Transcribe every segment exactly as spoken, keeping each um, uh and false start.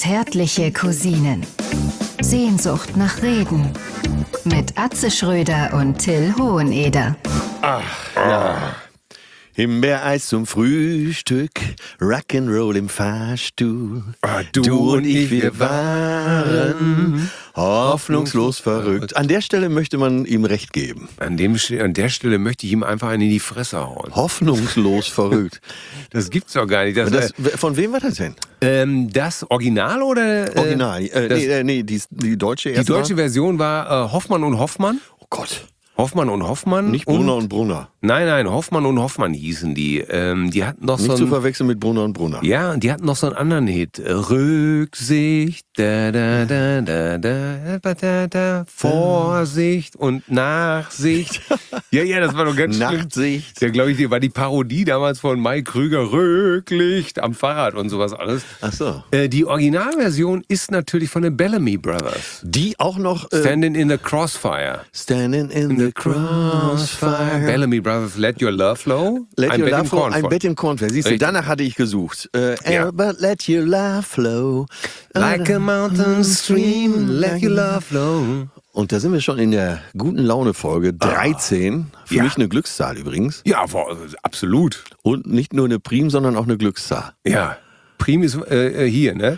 Zärtliche Cousinen. Sehnsucht nach Reden. Mit Atze Schröder und Till Hoheneder. Ach, ja. Himbeereis zum Frühstück, Rock'n'Roll im Fahrstuhl. Ah, du, du und ich, wir waren hoffnungslos verrückt. An der Stelle möchte man ihm recht geben. An, dem, an der Stelle möchte ich ihm einfach einen in die Fresse hauen. Hoffnungslos verrückt. Das gibt's doch gar nicht. Das, das, von wem war das denn? Ähm, das Original oder? Äh, Original. Äh, das, nee, äh, nee, die, die deutsche Die deutsche Version war äh, Hoffmann und Hoffmann. Oh Gott. Hoffmann und Hoffmann. Nicht Brunner und, und Brunner. Nein, nein, Hoffmann und Hoffmann hießen die. Ähm, die hatten doch Nicht so zu ein, verwechseln mit Brunner und Brunner. Ja, die hatten noch so einen anderen Hit. Rücksicht, da, da, da, da, da, da, da, da, Vorsicht und Nachsicht. Ja, ja, das war doch ganz schlimm. Nachsicht. Ja, glaube ich, die war die Parodie damals von Mike Krüger. Rücklicht am Fahrrad und sowas alles. Ach so. Äh, die Originalversion ist natürlich von den Bellamy Brothers. Die auch noch... Äh, Standing in the Crossfire. Standing in the Crossfire. Bellamy Brothers, Let Your Love Flow. Let ein Your Bett Love im Flow, ein Cornfloor. Bett im Cornfloor. Siehst du, Richtig. danach hatte ich gesucht. Äh, Ja. But let your love flow. Like a mountain stream, let your love flow. Und da sind wir schon in der guten Laune-Folge dreizehn. Für Ja. mich eine Glückszahl übrigens. Ja, boah, absolut. Und nicht nur eine Prim, sondern auch eine Glückszahl. Ja. Prim ist äh, hier, ne?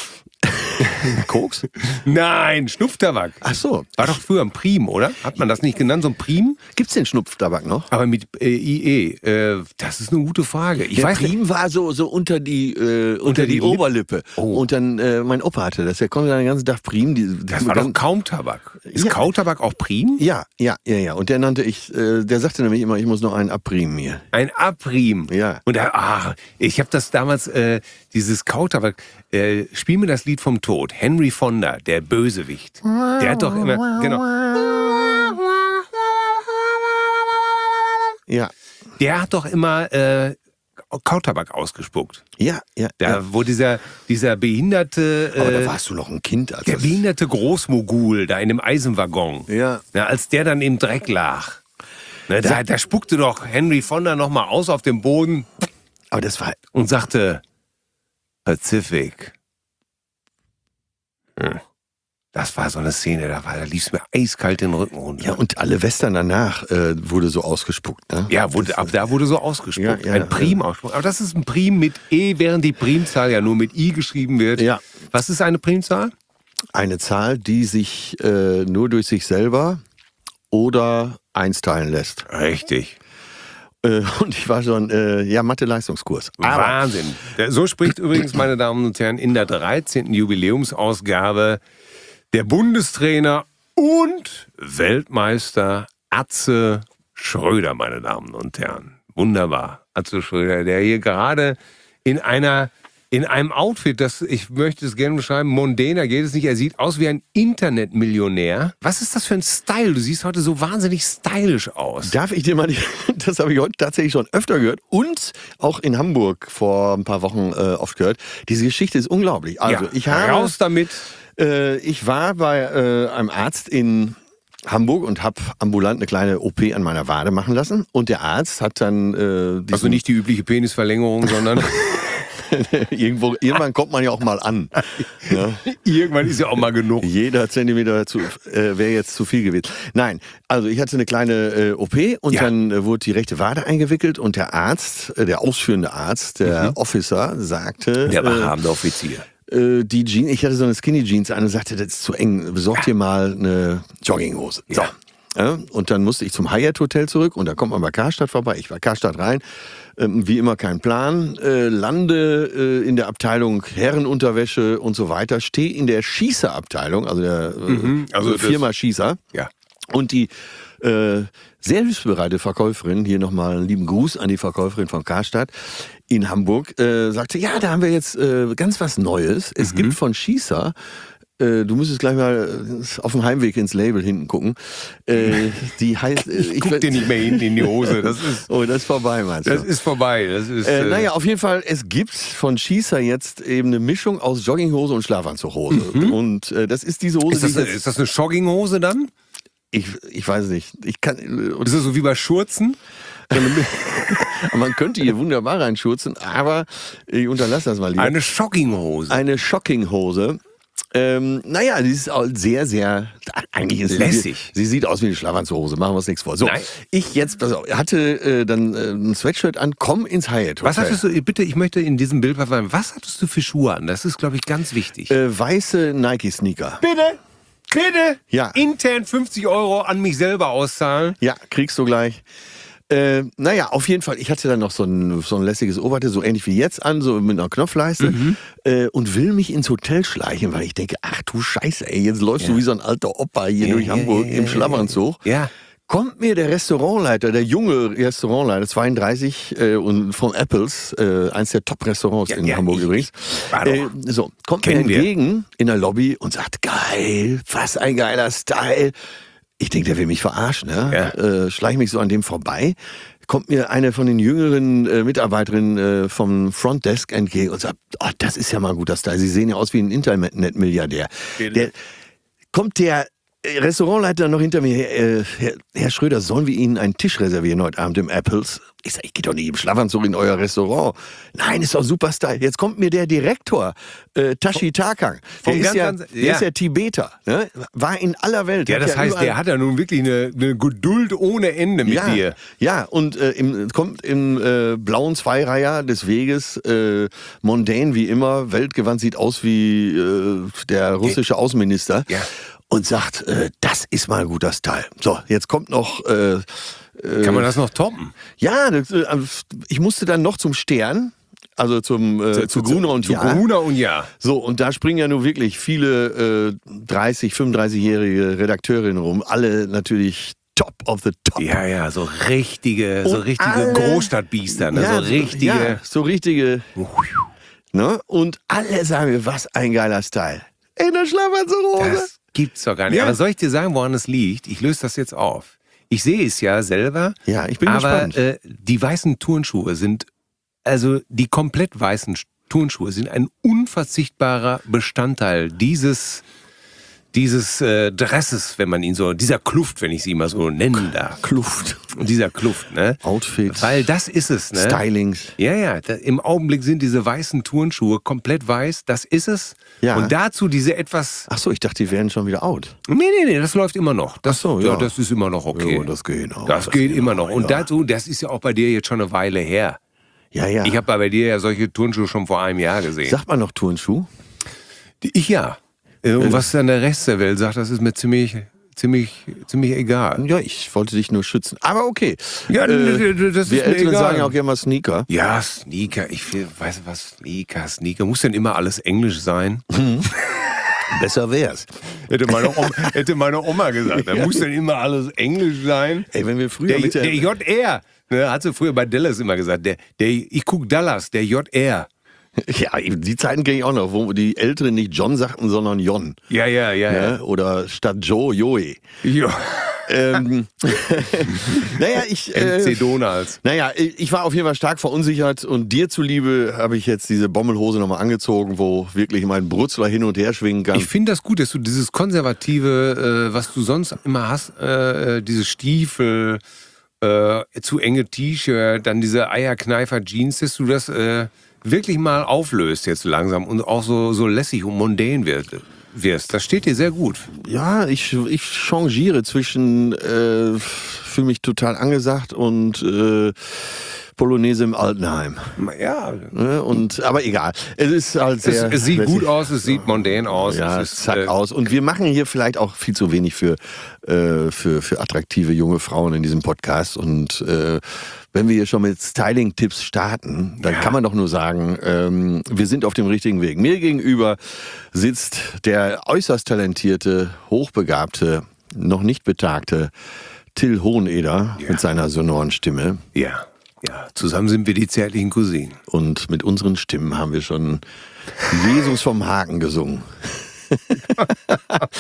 Koks? Nein, Schnupftabak. Ach so. War doch früher ein Prim, oder? Hat man das nicht genannt, so ein Prim? Gibt's den Schnupftabak noch? Aber mit äh, I E. Äh, das ist eine gute Frage. Ich Der weiß nicht. Prim war so, so unter die, äh, unter, Unter die, die Lippe? Oberlippe. Oh. Und dann, äh, mein Opa hatte das. Der konnte dann den ganzen Tag Prim. Die, Das war doch Kaumtabak. Ist Ja. Kautabak auch Prim? Ja, ja, ja, ja. Und der nannte ich, äh, der sagte nämlich immer, ich muss noch einen abprimen hier. Ein Abrim. Ja. Und da, ah, ich habe das damals, äh, dieses Kautabak, äh, spiel mir das Lied vom Tod. Henry Fonda, der Bösewicht. Der hat doch immer, genau. Ja, Der hat doch immer äh, Kautabak ausgespuckt. ja, ja. Da, ja. wo dieser, dieser behinderte, Aber da äh, warst du noch ein Kind. Als der das, behinderte Großmogul da in dem Eisenwaggon. Ja. Na, als der dann im Dreck lag. Ne, da, da spuckte doch Henry Fonda nochmal aus auf dem Boden aber das war, und sagte, Pacific. Hm. Das war so eine Szene, da, war, da lief es mir eiskalt den Rücken runter. ja, und alle Western danach äh, wurde so ausgespuckt, ne? Ja, wurde, ab da wurde so ausgespuckt. Ja, ja, ein Prim ausgesprochen. Aber das ist ein Prim mit E, während die Primzahl ja nur mit I geschrieben wird. Ja. Was ist eine Primzahl? Eine Zahl, die sich äh, nur durch sich selber oder eins teilen lässt. Richtig. Äh, und ich war schon, äh, ja, Mathe-Leistungskurs. Aber Wahnsinn. So spricht übrigens, meine Damen und Herren, in der dreizehnten Jubiläumsausgabe der Bundestrainer und Weltmeister Atze Schröder, meine Damen und Herren. Wunderbar. Atze Schröder, der hier gerade in einer, in einem Outfit, das, ich möchte es gerne beschreiben, mondäner geht es nicht. Er sieht aus wie ein Internetmillionär. Was ist das für ein Style? Du siehst heute so wahnsinnig stylisch aus. darf ich dir mal, die, das habe ich heute tatsächlich schon öfter gehört und auch in Hamburg vor ein paar Wochen äh, oft gehört. Diese Geschichte ist unglaublich. Also ja, ich habe, raus damit. Äh, ich war bei äh, einem Arzt in Hamburg und habe ambulant eine kleine O P an meiner Wade machen lassen. Und der Arzt hat dann... Äh, diesen, Also nicht die übliche Penisverlängerung, sondern irgendwo, irgendwann kommt man ja auch mal an. Ja. irgendwann ist ja auch mal genug. Jeder Zentimeter zu, äh, wäre jetzt zu viel gewesen. Nein, also ich hatte eine kleine äh, O P und Ja. dann äh, wurde die rechte Wade eingewickelt und der Arzt, äh, der ausführende Arzt, der Mhm. Officer, sagte... Der äh, behabende Offizier. äh, die Jeans, ich hatte so eine Skinny Jeans an und sagte, das ist zu eng, besorg dir mal eine Jogginghose. So. Ja. Ja, und dann musste ich zum Hyatt Hotel zurück und da kommt man bei Karstadt vorbei. Ich war Karstadt rein, ähm, wie immer kein Plan, äh, lande äh, in der Abteilung Herrenunterwäsche und so weiter, stehe in der Schießerabteilung, also der äh, Mhm, also Firma Schießer. Ja. Und die äh, sehr hilfsbereite Verkäuferin, hier nochmal einen lieben Gruß an die Verkäuferin von Karstadt in Hamburg, äh, sagte, ja, da haben wir jetzt äh, ganz was Neues. Es Mhm. gibt von Schießer, äh, du müsstest gleich mal äh, auf dem Heimweg ins Label hinten gucken, äh, die heißt... Äh, Ich guck dir nicht mehr hinten in die Hose. Das ist, Oh, das ist vorbei, meinst du? das ist vorbei. Das ist, Äh, äh, naja, auf jeden Fall, es gibt von Schießer jetzt eben eine Mischung aus Jogginghose und Schlafanzughose. Und äh, das ist diese Hose, ist, das, die ich jetzt, ist das eine Jogginghose dann? ich, ich weiß nicht, ich kann... Ist das so wie bei Schurzen? Man könnte hier wunderbar reinschurzen, aber ich unterlasse das mal lieber. Eine Shockinghose. Eine Shockinghose. Ähm, naja, die ist auch sehr, sehr, eigentlich ist lässig. Sie, sie sieht aus wie eine Schlafanzughose, machen wir uns nichts vor. So, Nein. ich jetzt, pass auf, hatte äh, dann äh, ein Sweatshirt an, komm ins Hyatt Hotel. Was hattest du, bitte, ich möchte in diesem Bild verweilen, was hattest du für Schuhe an? Das ist, glaube ich, ganz wichtig. Äh, weiße Nike-Sneaker. Bitte, bitte, Ja. intern fünfzig Euro an mich selber auszahlen. Ja, kriegst du gleich. Äh, naja, auf jeden Fall, ich hatte dann noch so ein, so ein lässiges Oberteil, so ähnlich wie jetzt an, so mit einer Knopfleiste Mhm. äh, und will mich ins Hotel schleichen, weil ich denke, ach du Scheiße, ey, jetzt läufst Ja. du wie so ein alter Opa hier Ja, durch ja, Hamburg ja, im ja, Schlafanzug. Ja. Kommt mir der Restaurantleiter, der junge Restaurantleiter, zweiunddreißig äh, und von Apples, äh, eins der Top-Restaurants Ja, in ja, Hamburg ich- übrigens, war doch. äh, so, kommt mir Kennen wir. entgegen in der Lobby und sagt, geil, was ein geiler Style. Ich denke, der will mich verarschen, ne? Ja. Äh, schleich mich so an dem vorbei. Kommt mir eine von den jüngeren äh, Mitarbeiterinnen äh, vom Frontdesk entgegen und sagt, oh, das ist ja mal ein guter Style. Sie sehen ja aus wie ein Internet-Milliardär. Der, kommt der Restaurantleiter noch hinter mir, äh, Herr, Herr Schröder, sollen wir Ihnen einen Tisch reservieren heute Abend im Apples? Ich sag, ich geh doch nicht im Schlafanzug in euer Restaurant. Nein, ist doch super Style. Jetzt kommt mir der Direktor, äh, Tashi Takang. Der, vom ist ganz, ja, ganz- der ja. ist ja Tibeter, ne? War in aller Welt. Ja, Hat das heißt, überall- der hat ja nun wirklich eine, eine Geduld ohne Ende mit ja, dir. Ja, und äh, im, kommt im äh, blauen Zweireiher des Weges, äh, mondän wie immer, weltgewandt, sieht aus wie äh, der russische Außenminister. Ja. Und sagt, äh, das ist mal ein guter Style. So, jetzt kommt noch... Äh, Kann man das noch toppen? ja, das, äh, ich musste dann noch zum Stern, also zum äh, zu, Gruner und zu Ja. Gruner und Ja. So, und da springen ja nun wirklich viele äh, dreißig, fünfunddreißigjährige Redakteurinnen rum, alle natürlich top of the top. Ja, ja, so richtige, so Und richtige alle- Großstadtbiester, ne? Ja, so richtige. Ja, so richtige. Ne? Und alle sagen mir, was ein geiler Style. In der Schlafanzughose. Das gibt's doch gar nicht. Ja. Aber soll ich dir sagen, woran es liegt? Ich löse das jetzt auf. Ich sehe es ja selber. Ja, ich bin aber gespannt. äh, die weißen Turnschuhe sind, also die komplett weißen Turnschuhe sind ein unverzichtbarer Bestandteil dieses dieses äh, Dresses, wenn man ihn so, dieser Kluft, wenn ich sie mal so nennen darf. Kluft. Dieser Kluft, ne? Outfits. Weil das ist es, ne? Stylings. Ja, ja, da, im Augenblick sind diese weißen Turnschuhe komplett weiß, das ist es. Ja. Und dazu diese etwas, Ach so, ich dachte, die wären schon wieder out. nee, nee, nee, das läuft immer noch. Das, Ach so, ja. Das ist immer noch okay. Ja, das geht noch. Das, Das geht geht immer noch, noch. Und ja. dazu, das ist ja auch bei dir jetzt schon eine Weile her. Ja, ja. Ich habe bei dir ja solche Turnschuhe schon vor einem Jahr gesehen. Sagt man noch Turnschuh? Ich ja. Äh, Und was dann der Rest der Welt sagt, das ist mir ziemlich, ziemlich, ziemlich egal. Ja, ich wollte dich nur schützen. Aber okay. Ja, äh, das ist wir mir Älteren egal. sagen ja auch gerne mal Sneaker. Ja, Sneaker. Ich will- weiß was, Sneaker, Sneaker. Muss denn immer alles Englisch sein? Besser wär's. Hätte meine Oma, hätte meine Oma gesagt. Da muss denn immer alles Englisch sein. Ey, wenn wir früher Der, mit der... der J R, ne, hat sie früher bei Dallas immer gesagt. Der, der, ich guck Dallas, der J R. Ja, die Zeiten kenne ich auch noch, wo die Älteren nicht John sagten, sondern Jon. Ja, ja, ja, ja. Ne? Oder statt Joe, Joey. ja. ähm, naja, ich... M C Äh, Donalds. naja, ich war auf jeden Fall stark verunsichert und dir zuliebe habe ich jetzt diese Bommelhose nochmal angezogen, wo wirklich mein Brutzler hin und her schwingen kann. Ich finde das gut, dass du dieses konservative, äh, was du sonst immer hast, äh, diese Stiefel, äh, zu enge T-Shirt, dann diese Eierkneifer-Jeans, dass du das äh, wirklich mal auflöst jetzt langsam und auch so, so lässig und mondän wird, wirst. Das steht dir sehr gut. Ja, ich, ich changiere zwischen äh, fühle mich total angesagt und äh, Polonaise im Altenheim. Ja, Ne? Und, aber egal. Es ist halt es, sehr. es sieht lässig. gut aus, es sieht mondän aus. Ja, es ist, zack äh, aus. Und wir machen hier vielleicht auch viel zu wenig für, äh, für, für attraktive junge Frauen in diesem Podcast. Und äh, wenn wir hier schon mit Styling-Tipps starten, dann Ja. kann man doch nur sagen, ähm, wir sind auf dem richtigen Weg. Mir gegenüber sitzt der äußerst talentierte, hochbegabte, noch nicht betagte Till Hoheneder Ja. mit seiner sonoren Stimme. Ja, ja, zusammen sind wir die zärtlichen Cousinen. Und mit unseren Stimmen haben wir schon Jesus vom Haken gesungen.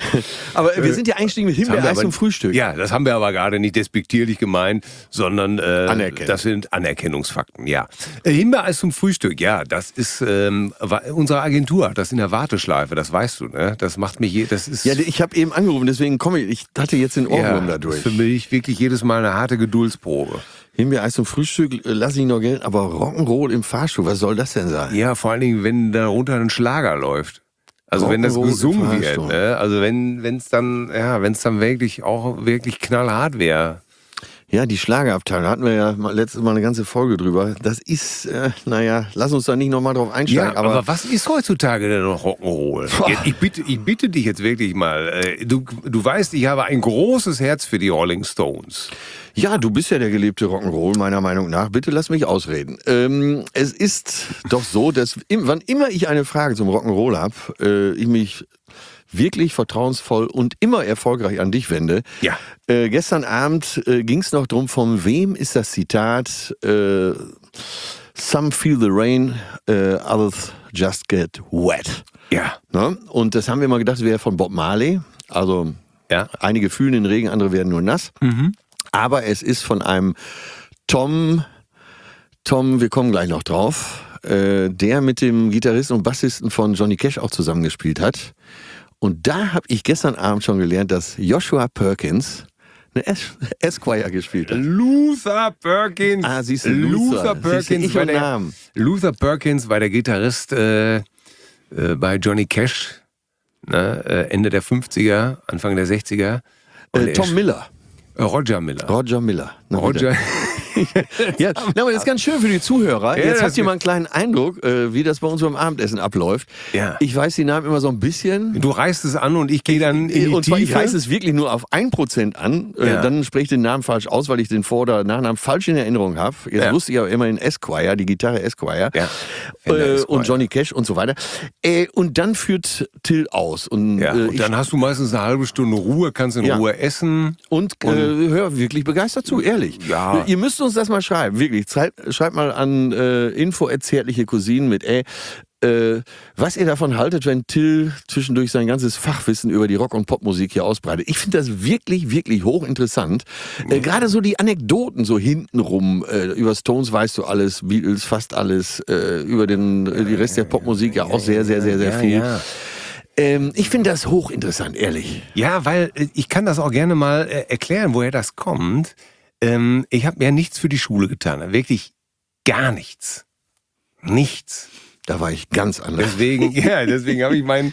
Aber wir sind ja eingestiegen mit Das haben wir Himbeereis aber- zum Frühstück. Ja, das haben wir aber gerade nicht despektierlich gemeint, sondern äh, Anerkennend. das sind Anerkennungsfakten, ja. Äh, Himbeereis zum Frühstück, ja, das ist, ähm, wa- unsere Agentur hat das in der Warteschleife, das weißt du, ne? Das macht mich, je, das ist... Ja, ich habe eben angerufen, deswegen komme ich. Ich hatte jetzt den Ohrwurm ja, dadurch. für mich wirklich jedes Mal eine harte Geduldsprobe. Himbeereis zum Frühstück, äh, lass ich noch Geld, aber Rock'n'Roll im Fahrstuhl, was soll das denn sein? Ja, vor allen Dingen, wenn darunter ein Schlager läuft. Also wenn das Rock'n'Roll im gesungen wird, Fahrstuhl. ne? Also wenn es dann, ja, wenn es dann wirklich auch wirklich knallhart wäre. Ja, die Schlagerabteilung, da hatten wir ja mal, letztes Mal eine ganze Folge drüber. Das ist, äh, naja, lass uns da nicht nochmal drauf einsteigen. Ja, aber, aber was ist heutzutage denn noch Rock'n'Roll? Ja, ich, bitte, ich bitte dich jetzt wirklich mal. äh, Du, du weißt, ich habe ein großes Herz für die Rolling Stones. Ja, du bist ja der gelebte Rock'n'Roll, meiner Meinung nach. Bitte lass mich ausreden. Ähm, es ist doch so, dass im, wann immer ich eine Frage zum Rock'n'Roll habe, äh, ich mich wirklich vertrauensvoll und immer erfolgreich an dich wende. Ja. Äh, gestern Abend äh, ging es noch drum, von wem ist das Zitat? Äh, Some feel the rain, äh, others just get wet. Ja. Ne? Und das haben wir mal gedacht, das wäre von Bob Marley. Also Ja. einige fühlen den Regen, andere werden nur nass. Aber es ist von einem Tom, Tom, wir kommen gleich noch drauf, äh, der mit dem Gitarristen und Bassisten von Johnny Cash auch zusammengespielt hat. Und da habe ich gestern Abend schon gelernt, dass Joshua Perkins eine es Esquire gespielt hat. Luther Perkins. Ah, siehst du, Luther Luther. Siehst du, Perkins. ich war und der, Namen. Luther Perkins war der Gitarrist äh, äh, bei Johnny Cash. Ne, äh, Ende der fünfziger, Anfang der sechziger. Und Äh, er Tom ist- Miller. äh, Roger Miller. Roger Miller. Na, Roger. Ja, na, aber das ist ganz schön für die Zuhörer. Ja, Jetzt das habt ihr ist- mal einen kleinen Eindruck, äh, wie das bei uns beim Abendessen abläuft. Ja. Ich weiß die Namen immer so ein bisschen. Du reißt es an und ich gehe dann in die Und zwar, ich Tiefe. reiße es wirklich nur auf ein Prozent an. Äh, Ja. Dann spreche ich den Namen falsch aus, weil ich den Vor- oder Nachnamen falsch in Erinnerung habe. Jetzt Ja. wusste ich aber immerhin Esquire, die Gitarre Esquire. Ja. Fender Äh, Esquire. und Johnny Cash und so weiter. Äh, und dann führt Till aus. Und, Ja, äh, und ich, dann hast du meistens eine halbe Stunde Ruhe, kannst in Ja. Ruhe essen. und äh, hör wirklich begeistert zu, ehrlich. Ja. Ihr müsst uns das mal schreiben, wirklich. Schreibt, schreibt mal an äh, info at zärtliche Cousinen mit ey, äh, was ihr davon haltet, wenn Till zwischendurch sein ganzes Fachwissen über die Rock- und Popmusik hier ausbreitet. Ich finde das wirklich, wirklich hochinteressant. Äh, Gerade so die Anekdoten so hintenrum. Äh, über Stones weißt du alles, Beatles fast alles, äh, über den, äh, die Rest der Popmusik ja auch sehr, sehr, sehr, sehr Ja, viel. ja. Ähm, ich finde das hochinteressant, ehrlich. Ja, weil äh, ich kann das auch gerne mal äh, erklären, woher das kommt. Ähm, ich habe mir nichts für die Schule getan. Wirklich gar nichts. Nichts. Da war ich ganz anders. Deswegen, ja, deswegen habe ich mein,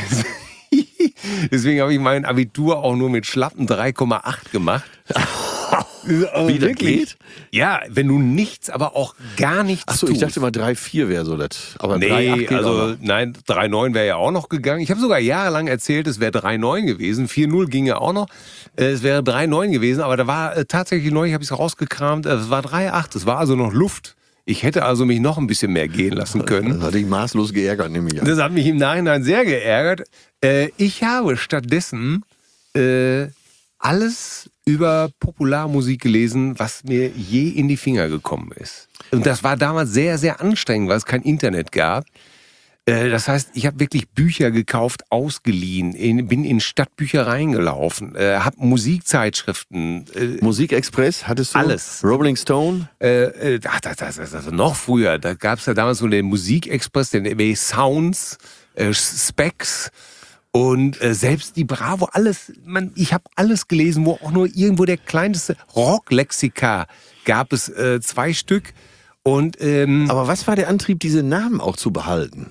deswegen habe ich mein Abitur auch nur mit schlappen drei Komma acht gemacht. Also Wie das wirklich. geht? Ja, wenn du nichts, aber auch gar nichts Achso, ich tust. dachte mal drei Komma vier wäre so das. Aber drei Komma acht Nee, geht auch also noch. nein, drei Komma neun wäre ja auch noch gegangen. Ich habe sogar jahrelang erzählt, es wäre drei Komma neun gewesen. vier Komma null ging ja auch noch. Äh, Es wäre drei Komma neun gewesen, aber da war äh, tatsächlich neu, ich habe es rausgekramt, äh, es war drei Komma acht. Es war also noch Luft. Ich hätte also mich noch ein bisschen mehr gehen lassen können. Das hatte ich maßlos geärgert, nehme ich an. Das hat mich im Nachhinein sehr geärgert. Äh, ich habe stattdessen äh, alles über Popularmusik gelesen, was mir je in die Finger gekommen ist. Und das war damals sehr, sehr anstrengend, weil es kein Internet gab. Äh, das heißt, ich habe wirklich Bücher gekauft, ausgeliehen, in, bin in Stadtbüchereien gelaufen, äh, habe Musikzeitschriften, äh, Musikexpress hattest du? Alles. Rolling Stone? äh, äh, ach, das, das, das, das noch früher. Da gab es ja damals so den Musikexpress, den M A Sounds, äh, Specs und äh, selbst die Bravo, alles. Man, ich habe alles gelesen, wo auch nur irgendwo der kleinste Rocklexika gab es äh, zwei Stück. Und ähm, Aber was war der Antrieb, diese Namen auch zu behalten?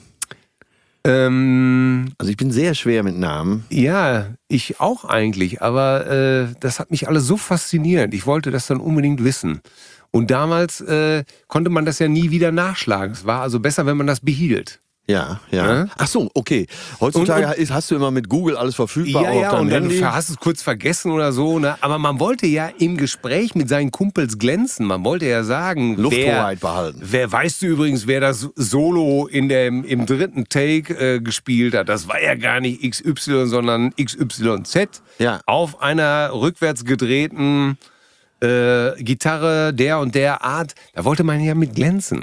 ähm, Also ich bin sehr schwer mit Namen. ja, ich auch eigentlich, aber äh, das hat mich alles so fasziniert. Ich wollte das dann unbedingt wissen. Und damals äh, konnte man das ja nie wieder nachschlagen. Es war also besser, wenn man das behielt. Ja, ja. Ja? Ach so, okay. Heutzutage Und- und- ist, hast du immer mit Google alles verfügbar, Ja, auch auf ja, deinem und dann Handy. hast du es kurz vergessen oder so. Ne? Aber man wollte ja im Gespräch mit seinen Kumpels glänzen. Man wollte ja sagen, Lufthoheit wer, behalten. wer weißt du übrigens, wer das Solo in dem, im dritten Take äh, gespielt hat? Das war ja gar nicht X Y, sondern X Y Z. Ja. Auf einer rückwärts gedrehten äh, Gitarre der und der Art. Da wollte man ja mit glänzen.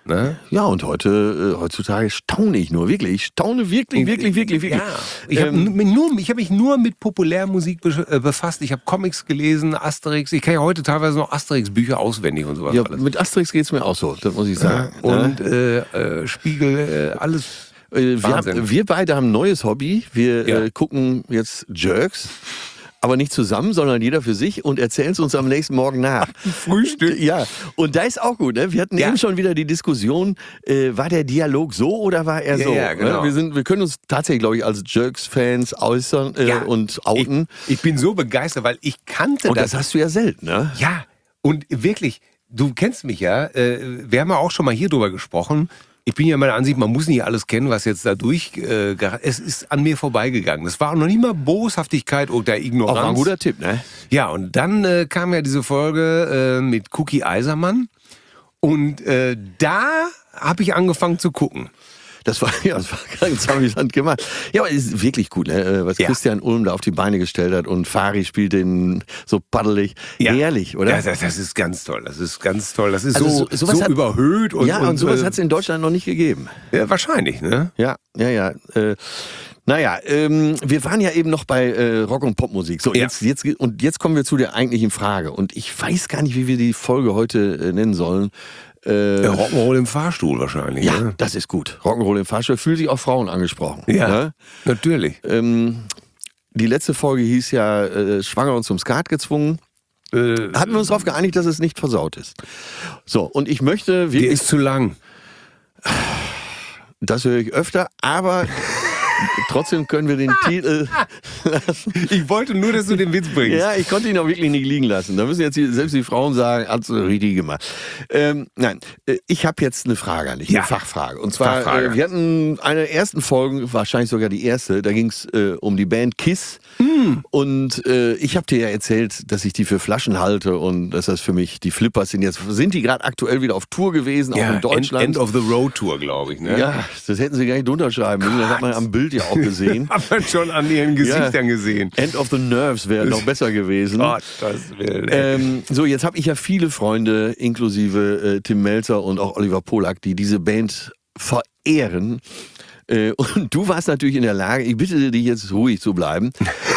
Ne? Ja, und heute, äh, heutzutage staune ich nur, wirklich. Ich staune wirklich, wirklich, wirklich, wirklich. Ja, ich habe Ähm, nur, ich hab mich nur mit Populärmusik be- äh, befasst. Ich habe Comics gelesen, Asterix. Ich kann ja heute teilweise noch Asterix-Bücher auswendig und sowas ja, alles. mit Asterix geht's mir auch so, das muss ich sagen. Und äh, äh, Spiegel, äh, alles. Äh, wir, Wahnsinn. haben, wir beide haben ein neues Hobby. Wir Ja. äh, gucken jetzt Jerks. Aber nicht zusammen, sondern jeder für sich und erzählen es uns am nächsten Morgen nach. Frühstück. Ja, und da ist auch gut. Ne? Wir hatten Ja. eben schon wieder die Diskussion, äh, war der Dialog so oder war er Ja, so? ja, genau. Ne? Wir, sind, wir können uns tatsächlich, glaube ich, als Jerks-Fans äußern äh, Ja. und outen. Ich, ich bin so begeistert, weil ich kannte Und das. das hast du ja selten, ne? Ja, und wirklich, du kennst mich ja. Äh, wir haben ja auch schon mal hier drüber gesprochen. Ich bin ja meiner Ansicht, man muss nicht alles kennen, was jetzt da durch. Äh, ger- es ist an mir vorbeigegangen. Es war noch nicht mal Boshaftigkeit oder Ignoranz. Auch ein guter Tipp, ne? Ja, und dann äh, kam ja diese Folge äh, mit Cookie Eisermann. Und äh, da habe ich angefangen zu gucken. Das war, ja, das war ganz amüsant gemacht. Ja, aber es ist wirklich gut, ne? was Ja. Christian Ulm da auf die Beine gestellt hat und Fari spielt den so paddelig. Herrlich, oder? Ja, das, das ist ganz toll. Das ist ganz toll. Das ist Also so, so- sowas so hat- überhöht. Und, ja, und, sowas äh, hat es in Deutschland noch nicht gegeben. ja, wahrscheinlich, ne? Ja, ja, ja. Äh, naja, ähm, wir waren ja eben noch bei äh, Rock- und Popmusik. So, Ja. jetzt, jetzt, und jetzt kommen wir zu der eigentlichen Frage. Und ich weiß gar nicht, wie wir die Folge heute äh, nennen sollen. Äh, Der Rock'n'Roll im Fahrstuhl wahrscheinlich. ja, Ne? das ist gut. Rock'n'Roll im Fahrstuhl. Fühlen sich auch Frauen angesprochen. Ja, Ne? natürlich. Ähm, die letzte Folge hieß ja äh, Schwanger und zum Skat gezwungen. Äh, Hatten wir uns darauf geeinigt, dass es nicht versaut ist. So, und ich möchte der wirklich, ist zu lang. das höre ich öfter, aber trotzdem können wir den Titel lassen. Ich wollte nur, dass du den Witz bringst. Ja, ich konnte ihn auch wirklich nicht liegen lassen. Da müssen jetzt die, selbst die Frauen sagen, hat es richtig gemacht. Ähm, nein, äh, ich habe jetzt eine Frage an dich, Ja. eine Fachfrage. Und zwar, Fachfrage. äh, wir hatten eine der ersten Folgen, wahrscheinlich sogar die erste, da ging es äh, um die Band Kiss. Hm. Und äh, ich habe dir ja erzählt, dass ich die für Flaschen halte und dass das für mich die Flippers sind. Jetzt sind die gerade aktuell wieder auf Tour gewesen, auch Ja, in Deutschland. End, End of the Road Tour, glaube ich. Ne? Ja, das hätten sie gar nicht drunter schreiben müssen. Das hat man am Bild ja auch gesehen. Hat man schon an ihren Gesichtern gesehen. End of the Nerves wäre noch besser gewesen. Gott, das will. ey. Ähm, so, jetzt habe ich ja viele Freunde, inklusive äh, Tim Melzer und auch Oliver Polak, die diese Band verehren. Äh, und du warst natürlich in der Lage, ich bitte dich jetzt ruhig zu bleiben.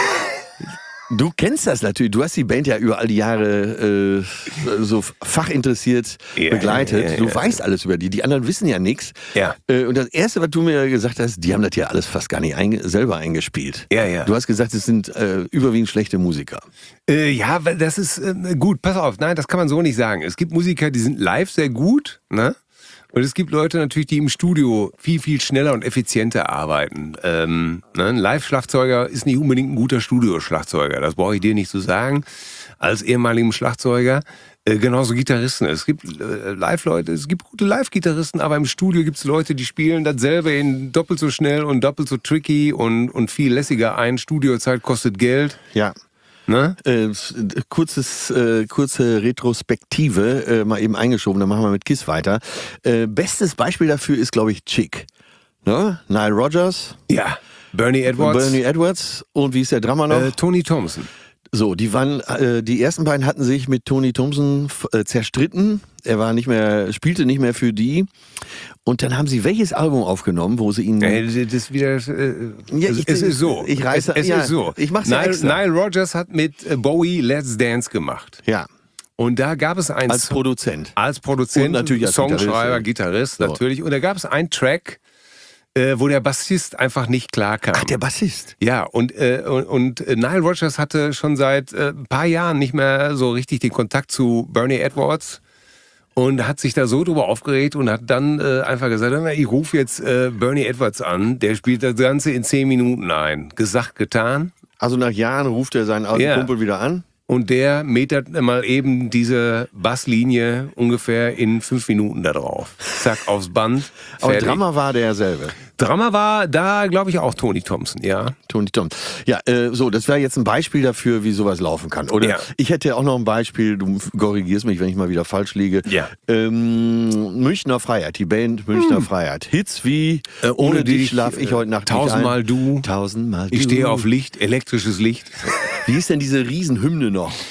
Du kennst das natürlich, du hast die Band ja über all die Jahre äh, so fachinteressiert Ja, begleitet. ja, ja, du ja. weißt alles über die, die anderen wissen ja nichts. Ja. Äh, und das Erste, was du mir gesagt hast, die haben das ja alles fast gar nicht einge- selber eingespielt. Ja, ja. Du hast gesagt, es sind äh, überwiegend schlechte Musiker. Äh, ja, weil das ist äh, gut. Pass auf, nein, das kann man so nicht sagen. Es gibt Musiker, die sind live sehr gut, ne? Und es gibt Leute natürlich, die im Studio viel, viel schneller und effizienter arbeiten. Ähm, ne? Ein Live-Schlagzeuger ist nicht unbedingt ein guter Studioschlagzeuger. Das brauche ich dir nicht zu sagen. Als ehemaligen Schlagzeuger. Äh, genauso Gitarristen. Es gibt äh, Live-Leute, es gibt gute Live-Gitarristen, aber im Studio gibt es Leute, die spielen dasselbe in doppelt so schnell und doppelt so tricky und, und viel lässiger ein. Studiozeit kostet Geld. Ja. Ne? Äh, kurzes, äh, kurze Retrospektive, äh, mal eben eingeschoben, dann machen wir mit Kiss weiter. Äh, bestes Beispiel dafür ist, glaube ich, Chick. Ne? Nile Rodgers, Ja. Bernie Edwards. Bernie Edwards und wie ist der Drummer noch? Äh, Tony Thompson. So, die waren, äh, die ersten beiden hatten sich mit Tony Thompson äh, zerstritten. Er war nicht mehr, spielte nicht mehr für die. Und dann haben sie welches Album aufgenommen, wo sie ihn. Äh, das ist wieder. Äh, Ja, es, ich- es ist so. ich reiße- es, es ja, ist so. ich mach's ja Nile, extra. Nile Rodgers hat mit äh, Bowie Let's Dance gemacht. Ja, Und da gab es ein als Produzent. als Produzent, Und natürlich als Songschreiber, Gitarrist, Gitarrist, So. natürlich. Und da gab es einen Track, äh, wo der Bassist einfach nicht klar kam. Ach, der Bassist. Ja, und, äh, und, und äh, Nile Rodgers hatte schon seit äh, ein paar Jahren nicht mehr so richtig den Kontakt zu Bernie Edwards und hat sich da so drüber aufgeregt und hat dann äh, einfach gesagt, hör mal, ich rufe jetzt äh, Bernie Edwards an, der spielt das Ganze in zehn Minuten ein. Gesagt, getan. Also nach Jahren ruft er seinen alten Ja. Kumpel wieder an. Und der metert mal eben diese Basslinie ungefähr in fünf Minuten da drauf. Zack, aufs Band. Aber fertig. Drummer war derselbe. Drummer war da, glaube ich, auch Tony Thompson, ja. Tony Tom. Ja, äh, so, das wäre jetzt ein Beispiel dafür, wie sowas laufen kann. Oder Ja. ich hätte auch noch ein Beispiel, du korrigierst mich, wenn ich mal wieder falsch liege. Ja. Ähm, Münchner Freiheit, die Band Münchner Hm. Freiheit. Hits wie Äh, Ohne, ohne dich dich, schlaf ich äh, heute Nacht Tausendmal nicht ein. du. Tausendmal du. Ich stehe auf Licht, elektrisches Licht. Wie ist denn diese Riesenhymne noch?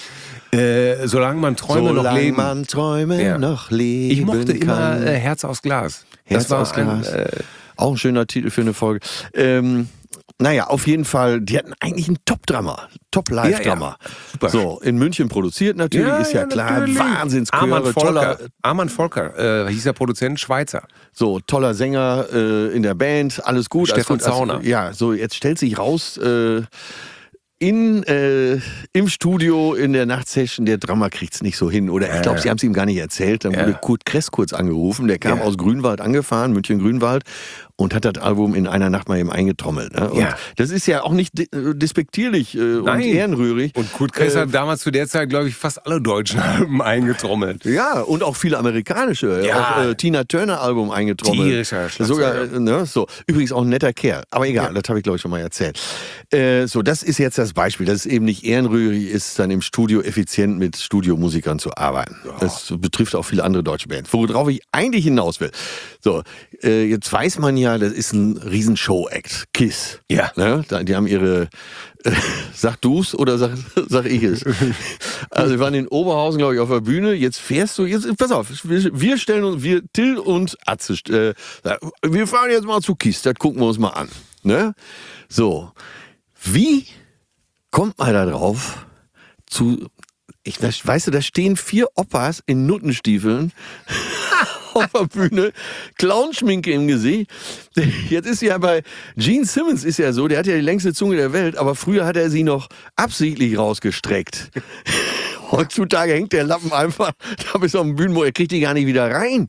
Äh, solange man Träume Solange noch leben. man Träume Ja. noch leben Ich mochte kann. immer äh, Herz aus Glas. Herz das war aus Glas. Ein, äh, Auch ein schöner Titel für eine Folge. Ähm, naja, auf jeden Fall, die hatten eigentlich einen Top-Drummer, Top-Live-Drummer. Ja, ja. Super. So, in München produziert natürlich, ja, ist ja, ja klar, natürlich. Wahnsinnschöre, Armand Volker, toller, Armand Volker äh, hieß der Produzent, Schweizer. so, toller Sänger äh, in der Band, alles gut. Stefan alles gut, Zauner. Also, ja, so, jetzt stellt sich raus, äh, in, äh, im Studio in der Nachtsession, der Drummer kriegt's nicht so hin. Oder ich glaube, Ja. sie haben es ihm gar nicht erzählt. Dann Ja. wurde Kurt Kress kurz angerufen. Der kam Ja. aus Grünwald angefahren, München-Grünwald, und hat das Album in einer Nacht mal eben eingetrommelt. Ne? Und Ja. das ist ja auch nicht de- despektierlich äh, und Nein. ehrenrührig. Und Kurt Kress Äh, hat damals zu der Zeit, glaube ich, fast alle deutschen Alben eingetrommelt. Ja, und auch viele amerikanische. Ja. Auch äh, Tina Turner Album eingetrommelt. Tierischer Schlagzeuger. Sogar, äh, ne, so. Übrigens auch ein netter Kerl. Aber egal, das habe ich, glaube ich, schon mal erzählt. Äh, so, das ist jetzt das Beispiel, dass es eben nicht ehrenrührig ist, dann im Studio effizient mit Studiomusikern zu arbeiten. Das betrifft auch viele andere deutsche Bands. Worauf ich eigentlich hinaus will. So, äh, jetzt weiß man ja, das ist ein riesen Show-Act. Kiss. Ja. Ne? Da- Die haben ihre, äh, sag du's oder sag, sag ich es? Also wir waren in Oberhausen, glaube ich, auf der Bühne. Jetzt fährst du, jetzt, pass auf, wir, wir stellen uns, wir, Till und Atze, äh, wir fahren jetzt mal zu Kiss, das gucken wir uns mal an. Ne? So, wie kommt man da drauf zu, ich, das, weißt du, da stehen vier Oppas in Nuttenstiefeln auf der Bühne, Clownschminke im Gesicht. Jetzt ist ja bei Gene Simmons ist ja so, der hat ja die längste Zunge der Welt, aber früher hat er sie noch absichtlich rausgestreckt. Heutzutage hängt der Lappen einfach da bis auf den Bühnenboden, er kriegt die gar nicht wieder rein.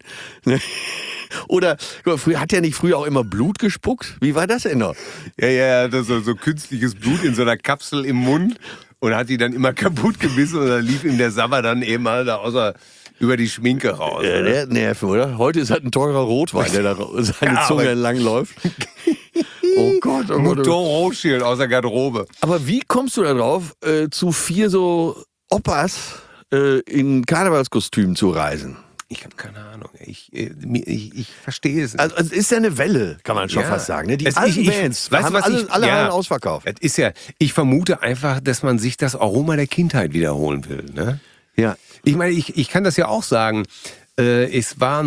Oder guck mal, früher, hat er nicht früher auch immer Blut gespuckt? Wie war das denn noch? Ja, ja, das so, so künstliches Blut in so einer Kapsel im Mund und hat die dann immer kaputt gebissen und dann lief ihm der Sabber dann eben mal da außer über die Schminke raus. Ja, ne? der hat Nerven, oder? Heute ist halt ein teurer Rotwein, der da seine Ja, Zunge aber- entlang läuft. Oh Gott, oh Gott. Mouton Rothschild aus der Garderobe. Aber wie kommst du da drauf, äh, zu vier so Oppas äh, in Karnevalskostüm zu reisen? Ich habe keine Ahnung. Ich, äh, mir- ich, ich verstehe es nicht. Also, es ist ja eine Welle, kann man schon Ja. fast sagen. Ne? Die Es- alten ich- ich- Bands weißt du, haben was alle, ich- alle ja. Hallen ausverkauft. Es ist ja, ich vermute einfach, dass man sich das Aroma der Kindheit wiederholen will. Ne? Ja. Ich meine, ich, ich kann das ja auch sagen. Äh, es war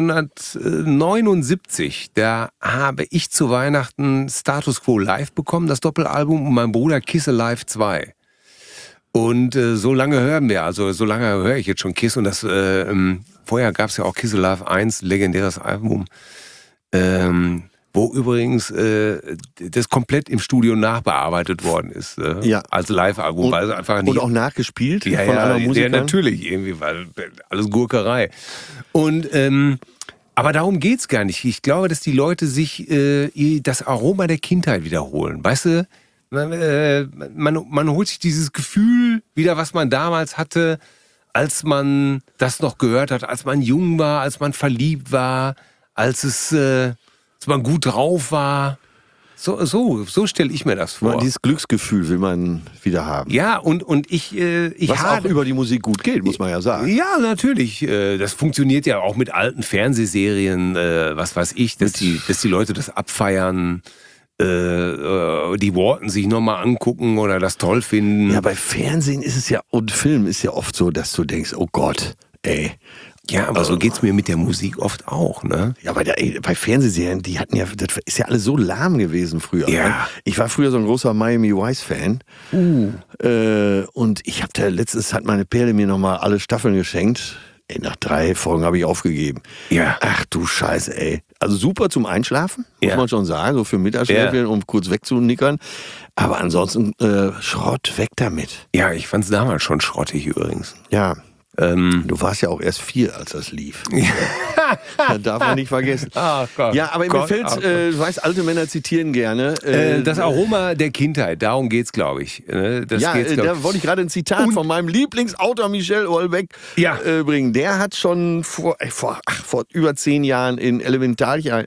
neunzehnhundertneunundsiebzig, da habe ich zu Weihnachten Status Quo Live bekommen, das Doppelalbum, und mein Bruder Kiss Alive zwei. Und äh, so lange hören wir, also so lange höre ich jetzt schon Kiss. Und das äh, ähm, vorher gab es ja auch Kiss Alive eins, legendäres Album, ähm, wo übrigens äh, das komplett im Studio nachbearbeitet worden ist, äh, Ja. als Live-Album, Und, weil es einfach nicht und auch nachgespielt ja, von ja, anderen ja, Musikern. natürlich, irgendwie, weil alles Gurkerei. Und ähm, aber darum geht's gar nicht. Ich glaube, dass die Leute sich äh, ihr- das Aroma der Kindheit wiederholen. Weißt du, man, äh, man, man holt sich dieses Gefühl wieder, was man damals hatte, als man das noch gehört hat, als man jung war, als man verliebt war, als es, äh, als man gut drauf war. So, so, so stelle ich mir das vor. Dieses Glücksgefühl will man wieder haben. Ja, und, und ich, äh, ich Was auch habe- über die Musik gut geht, muss man ja sagen. Ja, natürlich. Äh, Das funktioniert ja auch mit alten Fernsehserien, äh, was weiß ich, dass die, dass die Leute das abfeiern, äh, äh, die Worten sich nochmal angucken oder das toll finden. Ja, bei Fernsehen ist es ja, und Film ist ja oft so, dass du denkst, oh Gott, ey. Ja, aber so geht's mir mit der Musik oft auch, ne? Ja, bei, der, ey, bei Fernsehserien, die hatten ja, das ist ja alles so lahm gewesen früher. Ja. Ne? Ich war früher so ein großer Miami Vice-Fan. Uh. Äh, und ich habe da letztens, hat meine Perle mir nochmal alle Staffeln geschenkt. Ey, nach drei Folgen habe ich aufgegeben. Ja. Ach du Scheiße, ey. Also super zum Einschlafen, muss Ja. man schon sagen, so für Mittagsschläfchen, Ja. um kurz wegzunickern. Aber ansonsten, äh, Schrott, weg damit. Ja, ich fand's damals schon schrottig übrigens. Ja. Ähm, Du warst ja auch erst vier, als das lief. Das darf man nicht vergessen. Ach Gott. Ja, aber mir Gott, fällt, ach Gott. äh, du weißt, alte Männer zitieren gerne. Äh, äh, das Aroma der Kindheit, darum geht's, glaube ich. Ne? Das ja, geht's, äh, glaub da wollte ich gerade ein Zitat Und- von meinem Lieblingsautor Michel Houellebecq Ja. äh, bringen. Der hat schon vor, äh, vor, ach, vor über zehn Jahren in Elementarien,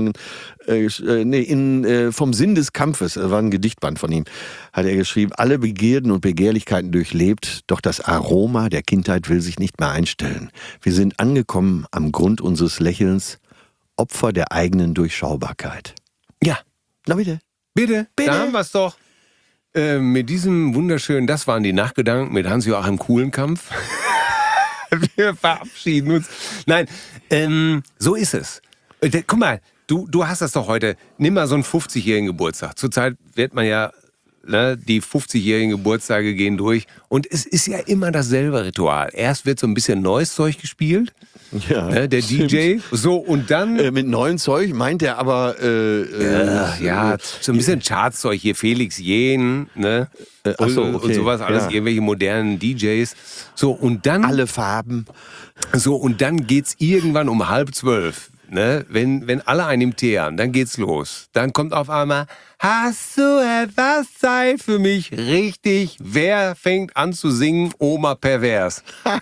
äh, äh, nee, in, äh, vom Sinn des Kampfes, das war ein Gedichtband von ihm, hat er geschrieben, alle Begierden und Begehrlichkeiten durchlebt, doch das Aroma der Kindheit will sich nicht mehr einstellen. Wir sind angekommen am Grund unseres Lächelns, Opfer der eigenen Durchschaubarkeit. Ja, Na bitte. bitte, Bitte. da haben wir's doch. äh, mit diesem wunderschönen, das waren die Nachgedanken mit Hans-Joachim Kuhlenkampf. Wir verabschieden uns. Nein, ähm, so ist es. Äh, guck mal, du, du hast das doch heute. Nimm mal so einen fünfzigjährigen Geburtstag. Zurzeit wird man ja, ne, die fünfzigjährigen Geburtstage gehen durch. Und es ist ja immer dasselbe Ritual. Erst wird so ein bisschen neues Zeug gespielt. Ja, ne, der stimmt. D J. So, und dann. Äh, mit neuem Zeug meint er aber. Äh, Ja, äh, ja, so ein bisschen Chartzeug hier, Felix Jähn, ne? Äh, ach so, und, okay, und sowas, alles, ja. irgendwelche modernen D Js. So, und dann. alle Farben. So, und dann geht's irgendwann um halb zwölf, ne? Wenn, wenn alle einen im Tee haben, dann geht's los. Dann kommt auf einmal, hast du etwas Zeit für mich? Richtig, wer fängt an zu singen? Oma Pervers.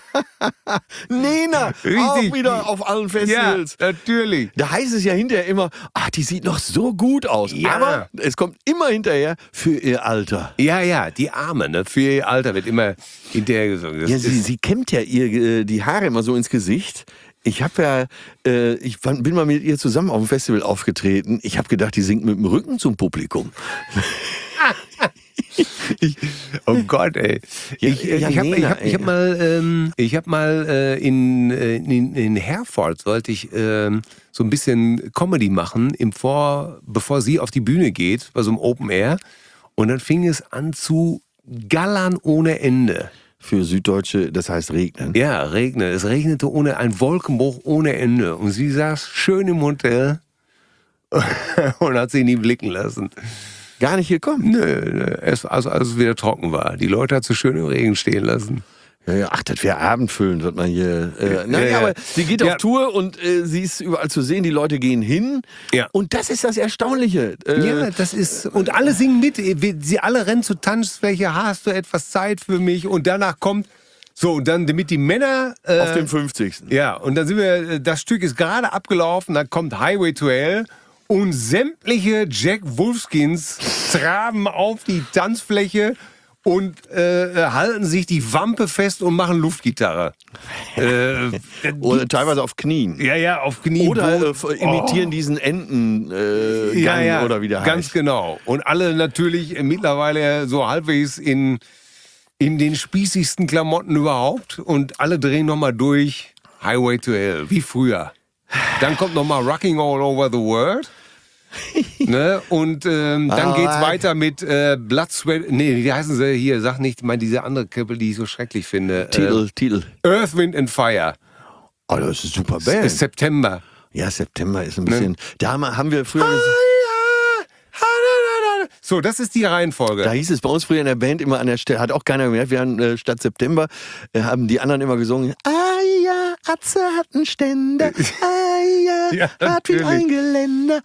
Nena, Richtig. auch wieder auf allen Festivals. Ja, natürlich. Da heißt es ja hinterher immer, ach, die sieht noch so gut aus. Ja. Aber es kommt immer hinterher für ihr Alter. Ja, ja, die Arme, ne? Für ihr Alter wird immer hinterher gesungen. Das Ja, sie, ist- sie kämmt ja ihr, äh, die Haare immer so ins Gesicht. Ich habe ja, äh, ich fand- bin mal mit ihr zusammen auf dem Festival aufgetreten. Ich habe gedacht, die singt mit dem Rücken zum Publikum. Ich, oh Gott, ey. Ja, Ich, ja, ich habe Nena, ich hab, ich hab ey. mal, ähm, ich hab mal äh, in, äh, in, in Herford sollte ich ähm, so ein bisschen Comedy machen, im Vor, bevor sie auf die Bühne geht, bei so einem Open Air. Und dann fing es an zu gallern ohne Ende. Für Süddeutsche, das heißt regnen. Ja, regnet. Es regnete ohne, ein Wolkenbruch ohne Ende. Und sie saß schön im Hotel und hat sich nie blicken lassen. Gar nicht gekommen. Nö, nö. Es, also als es wieder trocken war. Die Leute hat sie schön im Regen stehen lassen. Ja, ja, ach, das wäre abendfüllend, wird man hier. Äh, naja, Ja, ja. aber sie geht Ja. auf Tour und äh, sie ist überall zu sehen, die Leute gehen hin. Ja. Und das ist das Erstaunliche. Äh, Ja, das ist. Und alle singen mit. Sie alle rennen zur Tanzfläche. Hast du etwas Zeit für mich? Und danach kommt. So, und dann damit die Männer. Äh, auf dem fünfzigsten Ja, und dann sind wir. Das Stück ist gerade abgelaufen. Dann kommt Highway to Hell. Und sämtliche Jack Wolfskins traben auf die Tanzfläche und äh, halten sich die Wampe fest und machen Luftgitarre. äh, Oder teilweise auf Knien. ja, ja, auf Knien. Oder wo- äh, f- imitieren diesen Enten äh, Gang ja, ja, oder wie der ganz heißt. genau. Und alle natürlich äh, mittlerweile so halbwegs in, in den spießigsten Klamotten überhaupt. Und alle drehen nochmal durch Highway to Hell, wie früher. Dann kommt nochmal Rocking All Over the World. ne? Und ähm, dann Ah. geht's weiter mit äh, Blood, Sweat, nee, wie heißen sie hier? Sag nicht, ich meine diese andere Krippel, die ich so schrecklich finde. Titel, Titel. Äh, Earth, Wind and Fire. Oh, das ist eine super Es Band. ist September. Ja, September ist ein Ne? bisschen. Da haben- haben wir früher. So, das ist die Reihenfolge. Da hieß es bei uns früher in der Band immer an der Stelle, hat auch keiner gemerkt, wir haben äh, statt September, äh, haben die anderen immer gesungen, ah ja, Atze hat einen Ständer, ah ja, Ja, hat wie natürlich. ein Geländer.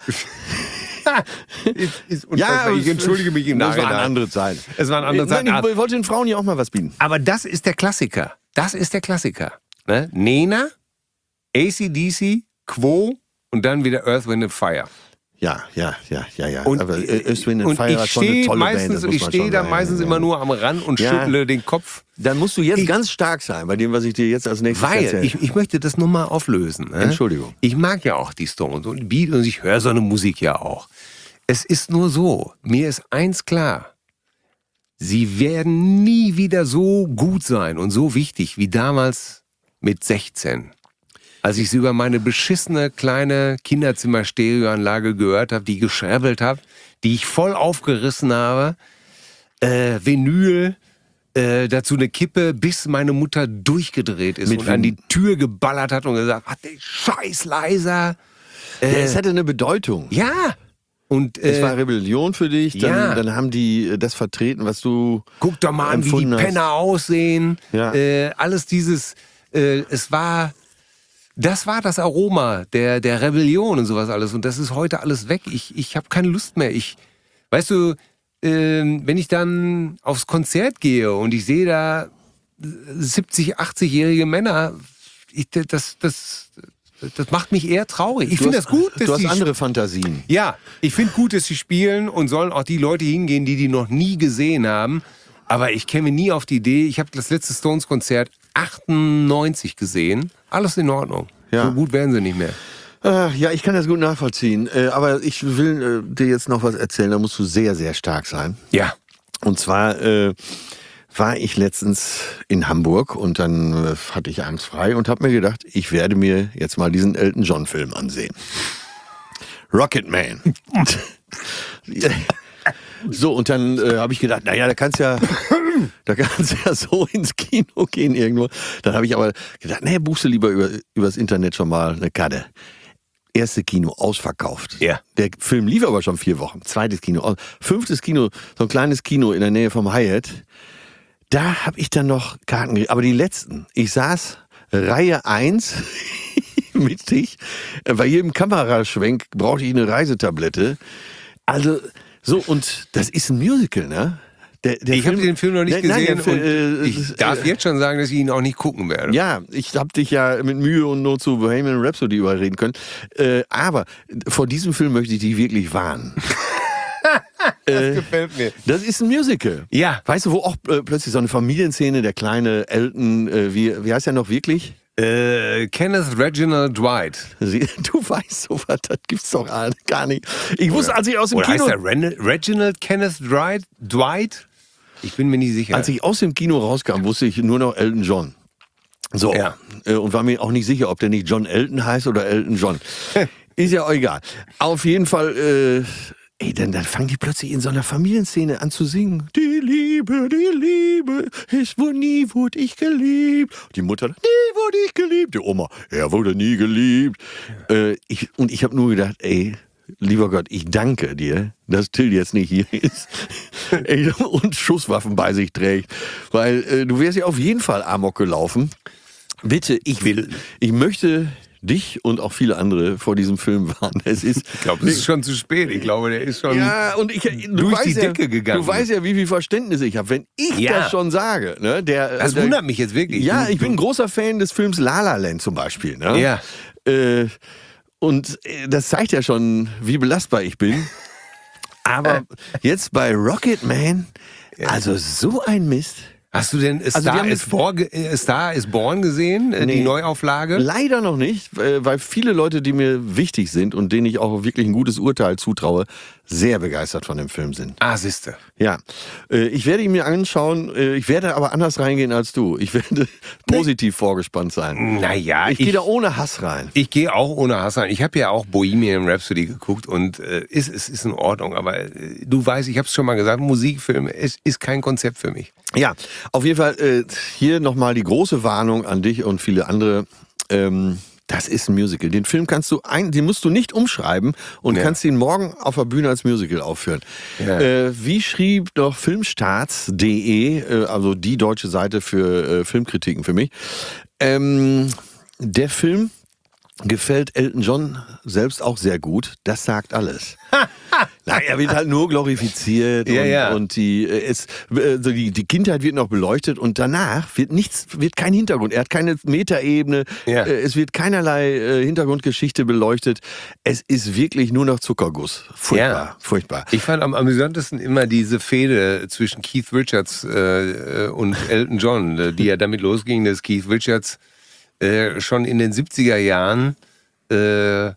ist, ist unfassbar. ich entschuldige mich im das Nachhinein. waren andere Zeiten. Es waren andere Zeiten. Nein, ich wollte den Frauen ja auch mal was bieten. Aber das ist der Klassiker. Das ist der Klassiker. Ne? Nena, A C D C, Quo und dann wieder Earth, Wind and Fire. Ja, ja, ja, ja, ja. Und, aber äh, Earth, Wind and und Fire ich hat schon eine stehe tolle Band, meistens, das muss ich man stehe schon da sagen. meistens Ja. immer nur am Rand und Ja. schüttle den Kopf. Dann musst du jetzt Ich- ganz stark sein, bei dem, was ich dir jetzt als nächstes Weil, erzähle. ich, ich möchte das nur mal auflösen. Ne? Entschuldigung. Ich mag ja auch die Stones und Beat und ich höre so eine Musik ja auch. Es ist nur so, mir ist eins klar. Sie werden nie wieder so gut sein und so wichtig wie damals mit sechzehn. Als ich sie über meine beschissene kleine Kinderzimmer-Stereoanlage gehört habe, die geschrabbelt habe, die ich voll aufgerissen habe, äh, Vinyl, äh, dazu eine Kippe, bis meine Mutter durchgedreht ist Mit und an Vin- die Tür geballert hat und gesagt hat, der Scheiß leiser. ja, Äh, es hatte eine Bedeutung. ja. Und Es äh, war Rebellion für dich, dann, ja. dann haben die äh, das vertreten, was du guck doch mal an, wie die empfunden hast. Penner aussehen. Ja. Äh, alles dieses, äh, es war, das war das Aroma der, der Rebellion und sowas alles. Und das ist heute alles weg. Ich, ich habe keine Lust mehr. Ich, weißt du, ähm, wenn ich dann aufs Konzert gehe und ich sehe da siebzig-, achtzig-jährige Männer, ich, das, das, das macht mich eher traurig. Ich Du finde hast- das gut, dass Du hast die andere Fantasien. ja, ich finde gut, dass sie spielen und sollen auch die Leute hingehen, die die noch nie gesehen haben. Aber ich käme nie auf die Idee, ich habe das letzte Stones-Konzert achtundneunzig gesehen. Alles in Ordnung. Ja. So gut werden sie nicht mehr. Äh, ja, ich kann das gut nachvollziehen. Äh, aber ich will äh, dir jetzt noch was erzählen. Da musst du sehr, sehr stark sein. Ja. Und zwar äh, war ich letztens in Hamburg und dann äh, hatte ich abends frei und habe mir gedacht, ich werde mir jetzt mal diesen Elton John Film ansehen. Rocketman. So, und dann äh, habe ich gedacht, naja, da kannst ja, da kannst ja so ins Kino gehen irgendwo. Dann habe ich aber gedacht, naja, buchst du lieber über, übers Internet schon mal eine Karte. Erste Kino ausverkauft. Ja. Der Film lief aber schon vier Wochen. Zweites Kino, aus. Fünftes Kino, so ein kleines Kino in der Nähe vom Hyatt. Da habe ich dann noch Karten gekriegt. Aber die letzten. Ich saß Reihe eins mittig. Bei jedem Kameraschwenk brauchte ich eine Reisetablette. Also, so, und das ist ein Musical, ne? Der, der ich habe den Film noch nicht nein, gesehen nein, der, und äh, ich darf äh, jetzt schon sagen, dass ich ihn auch nicht gucken werde. Ja, ich habe dich ja mit Mühe und Not zu Bohemian Rhapsody überreden können. Äh, aber vor diesem Film möchte ich dich wirklich warnen. Das äh, gefällt mir. Das ist ein Musical. Ja. Weißt du, wo auch äh, plötzlich so eine Familienszene, der kleine Elton, äh, wie, wie heißt er noch wirklich? Äh, Kenneth Reginald Dwight. Sie, du weißt sowas, das gibt's doch gar nicht. Ich wusste, als ich aus dem Oder Kino... heißt er Ren Reginald Kenneth Dwight? Dwight? Ich bin mir nicht sicher. Als ich aus dem Kino rauskam, wusste ich nur noch Elton John. So. Ja. Äh, und war mir auch nicht sicher, ob der nicht John Elton heißt oder Elton John. Ist ja auch egal. Auf jeden Fall, äh, ey, dann, dann fangen die plötzlich in so einer Familienszene an zu singen. Die Liebe, die Liebe, es wurde nie, wurde ich geliebt. Die Mutter, nie wurde ich geliebt. Die Oma, er wurde nie geliebt. Ja. Äh, ich, und ich habe nur gedacht, ey, lieber Gott, ich danke dir, dass Till jetzt nicht hier ist ey, und Schusswaffen bei sich trägt. Weil äh, du wärst ja auf jeden Fall Amok gelaufen. Bitte, ich will, ich möchte dich und auch viele andere vor diesem Film warnen. Es ist, ich glaube, es ist schon zu spät. Ich glaube, der ist schon ja, und ich, du durch weißt die ja, Decke gegangen. Du weißt ja, wie viel Verständnis ich habe. Wenn ich Ja. das schon sage, ne, der, Das der, wundert mich jetzt wirklich. Ja, Du- ich bin ein großer Fan des Films La La Land zum Beispiel. Ne? Ja. Äh, und äh, das zeigt ja schon, wie belastbar ich bin. Aber jetzt bei Rocketman, also so ein Mist. Hast du denn A Also wir Star, haben is, Born, A Star is Born gesehen, äh, die Nee. Neuauflage? Leider noch nicht, äh, weil viele Leute, die mir wichtig sind und denen ich auch wirklich ein gutes Urteil zutraue, sehr begeistert von dem Film sind. Ah, siehste. Ja, äh, ich werde ihn mir anschauen. äh, Ich werde aber anders reingehen als du. Ich werde positiv vorgespannt sein. Naja, Ich gehe da ohne Hass rein. Ich gehe auch ohne Hass rein. Ich habe ja auch Bohemian Rhapsody geguckt und äh, es ist, ist, ist in Ordnung. Aber äh, du weißt, ich habe es schon mal gesagt, Musikfilm ist, ist kein Konzept für mich. Ja, auf jeden Fall äh, hier nochmal die große Warnung an dich und viele andere. Ähm, das ist ein Musical. Den Film kannst du ein, den musst du nicht umschreiben und Ja. kannst ihn morgen auf der Bühne als Musical aufführen. Ja. Äh, wie schrieb doch filmstarts punkt de, äh, also die deutsche Seite für äh, Filmkritiken für mich, ähm, der Film gefällt Elton John selbst auch sehr gut. Das sagt alles. Nein, er wird halt nur glorifiziert Ja, und, ja. und die, äh, es, also die, die Kindheit wird noch beleuchtet und danach wird nichts, wird kein Hintergrund. Er hat keine Metaebene, Ja. äh, es wird keinerlei äh, Hintergrundgeschichte beleuchtet. Es ist wirklich nur noch Zuckerguss. Furchtbar, Ja. furchtbar. Ich fand am amüsantesten immer diese Fehde zwischen Keith Richards äh, und Elton John, äh, die ja damit losging, dass Keith Richards äh, schon in den siebziger Jahren äh,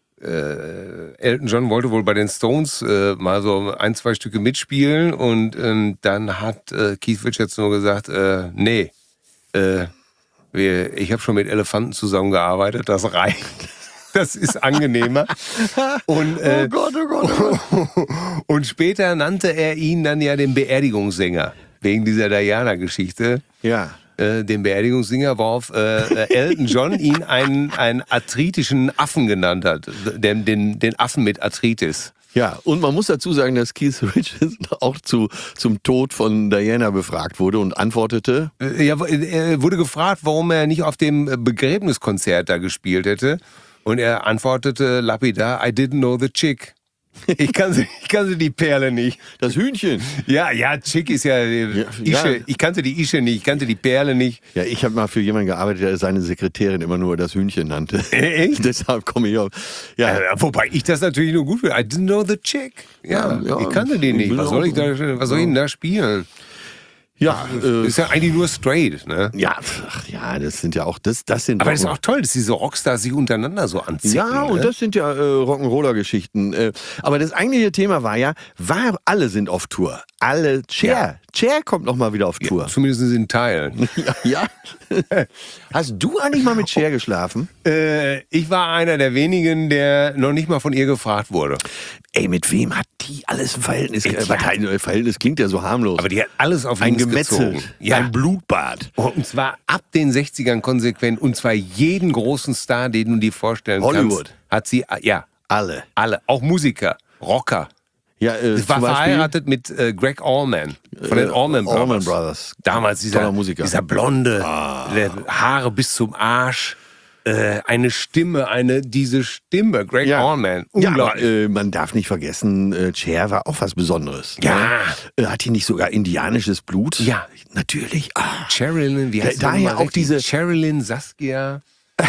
Äh, Elton John wollte wohl bei den Stones äh, mal so ein, zwei Stücke mitspielen und ähm, dann hat äh, Keith Richards nur gesagt, äh, nee, äh, wir, ich habe schon mit Elefanten zusammengearbeitet, das reicht. Das ist angenehmer. Und, äh, oh Gott, oh Gott, oh Gott. und später nannte er ihn dann ja den Beerdigungssänger, wegen dieser Diana-Geschichte. Ja. Äh, den Beerdigungssänger, worauf äh, Elton John ihn einen, einen arthritischen Affen genannt hat. Den, den, den Affen mit Arthritis. Ja, und man muss dazu sagen, dass Keith Richards auch zu, zum Tod von Diana befragt wurde und antwortete. Äh, ja, er wurde gefragt, warum er nicht auf dem Begräbniskonzert da gespielt hätte. Und er antwortete lapidar, I didn't know the chick. Ich kannte, ich kannte die Perle nicht. Das Hühnchen. Ja, ja, Chick ist ja, äh, Ja, Ische. ja. Ich kannte die Ische nicht, ich kannte die Perle nicht. Ja, ich habe mal für jemanden gearbeitet, der seine Sekretärin immer nur das Hühnchen nannte. Echt? Deshalb komme ich auf. Ja, Äh, wobei ich das natürlich nur gut finde. I didn't know the Chick. Ja, Ja, ja. ich kannte die Ich nicht. bin Was soll auch- ich da, was soll ich denn da spielen? Ja, äh, Ist ja eigentlich nur straight, ne? ja, ach, ja, das sind ja auch, das, das sind Aber das ist Rock'n- auch toll, dass diese Rockstars sich untereinander so anziehen. Ja, und ne? das sind ja äh, Rock'n'Roller-Geschichten. Äh, aber das eigentliche Thema war ja, war, alle sind auf Tour. Alle, Cher, Ja. Cher kommt noch mal wieder auf Tour. Zumindest in Teilen. Ja. ja. Hast du eigentlich mal mit Cher geschlafen? äh, ich war einer der wenigen, der noch nicht mal von ihr gefragt wurde. Ey, mit wem hat die alles ein Verhältnis? Ey, die Äh, was hat- heißt, ein Verhältnis klingt ja so harmlos. Aber die hat alles auf ein links Gemetzel, gezogen. Ja. ein Blutbad. Und zwar ab den sechzigern konsequent. Und zwar jeden großen Star, den du dir vorstellen Hollywood. kannst. Hat sie, ja, Alle. alle. Auch Musiker, Rocker. Ja, äh, Sie war zum Beispiel, verheiratet mit äh, Greg Allman von den Äh, Allman Brothers. Allman Brothers. Damals dieser, Toller Musiker. dieser blonde, der Haare bis zum Arsch, äh, eine Stimme, eine diese Stimme, Greg Ja. Allman, Ja, aber unglaublich. äh, man darf nicht vergessen, äh, Cher war auch was Besonderes. Ja. Ne? Äh, hat die nicht sogar indianisches Blut? Ja. Natürlich. Ah. Sherilyn, wie heißt Da- sie daher nochmal auch richtig? diese- Sherilyn Saskia.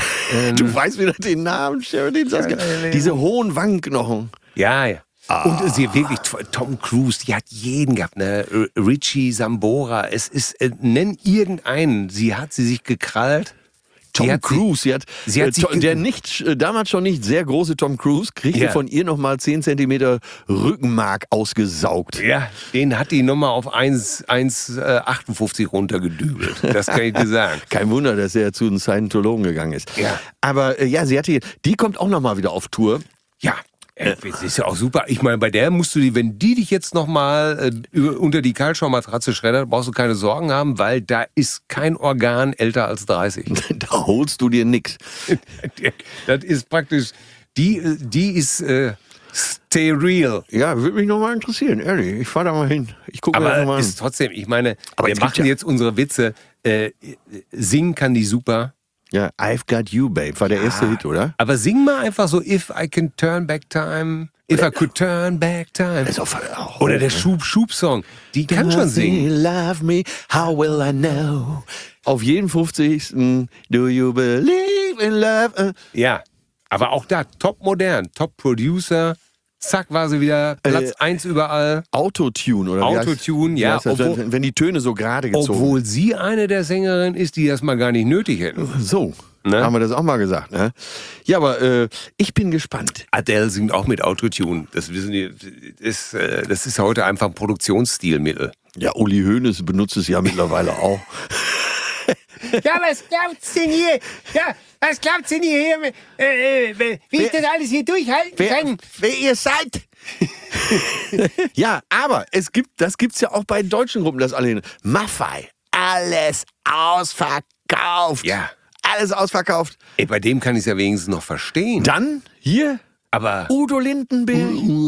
Du weißt wieder den Namen, Sheridan Saskia. Sheridan. Diese hohen Wangenknochen. Ja, ja. Und sie wirklich, Tom Cruise, die hat jeden gehabt, ne? R- Richie Sambora, es ist, äh, nenn irgendeinen, sie hat sie sich gekrallt. Tom Die hat sie- Cruise, sie hat, sie hat äh, sich to- ge- der nicht, äh, damals schon nicht sehr große Tom Cruise, kriegte Ja. von ihr nochmal zehn Zentimeter Rückenmark ausgesaugt. Ja, den hat die Nummer auf eins Komma achtundfünfzig runtergedübelt. Das kann ich dir sagen. Kein Wunder, dass er zu den Scientologen gegangen ist. Ja. Aber äh, ja, sie hatte, die kommt auch nochmal wieder auf Tour. Ja, äh, das ist ja auch super. Ich meine, bei der musst du die, wenn die dich jetzt nochmal äh, über- unter die Kaltschaumatratze schreddert, brauchst du keine Sorgen haben, weil da ist kein Organ älter als dreißig. Da holst du dir nix. Das ist praktisch, die, äh, die ist äh, steril. Ja, würde mich nochmal interessieren, ehrlich. Ich fahr da mal hin. Ich gucke mir das Aber nochmal an. ist trotzdem, ich meine, Aber wir es gibt machen ja- jetzt unsere Witze. Äh, singen kann die super. Ja, I've Got You, Babe, war der erste Hit, oder? Aber sing mal einfach so, if I can turn back time, if I could turn back time. Ist auch, auch Oder der Schub-Schub-Song. Die kann schon Does he singen. love me, how will I know? Auf jeden fünfzigsten Do you believe in love? Ja, aber auch da, top modern, top Producer. Zack, war sie wieder Platz Äh, eins überall. Autotune, oder? wie heißt- Autotune, wie ja, heißt das, obwohl- wenn, wenn die Töne so gerade gezogen Obwohl sie eine der Sängerinnen ist, die das mal gar nicht nötig hätten. So, Ne? haben wir das auch mal gesagt. Ne? Ja, aber äh, ich bin gespannt. Adele singt auch mit Autotune. Das, wissen die, ist, äh, das ist heute einfach ein Produktionsstilmittel. Ja, Uli Hoeneß benutzt es ja mittlerweile auch. Ja, was glaubt's denn hier? Ja, was glaubt's denn hier, äh, äh, wie ich das alles hier durchhalten kann? wer ihr seid? Ja, aber es gibt, das gibt's ja auch bei deutschen Gruppen, das alle hin. Maffei, alles ausverkauft. Ja. Alles ausverkauft. Ey, bei dem kann ich es ja wenigstens noch verstehen. Dann hier Aber Udo Lindenberg.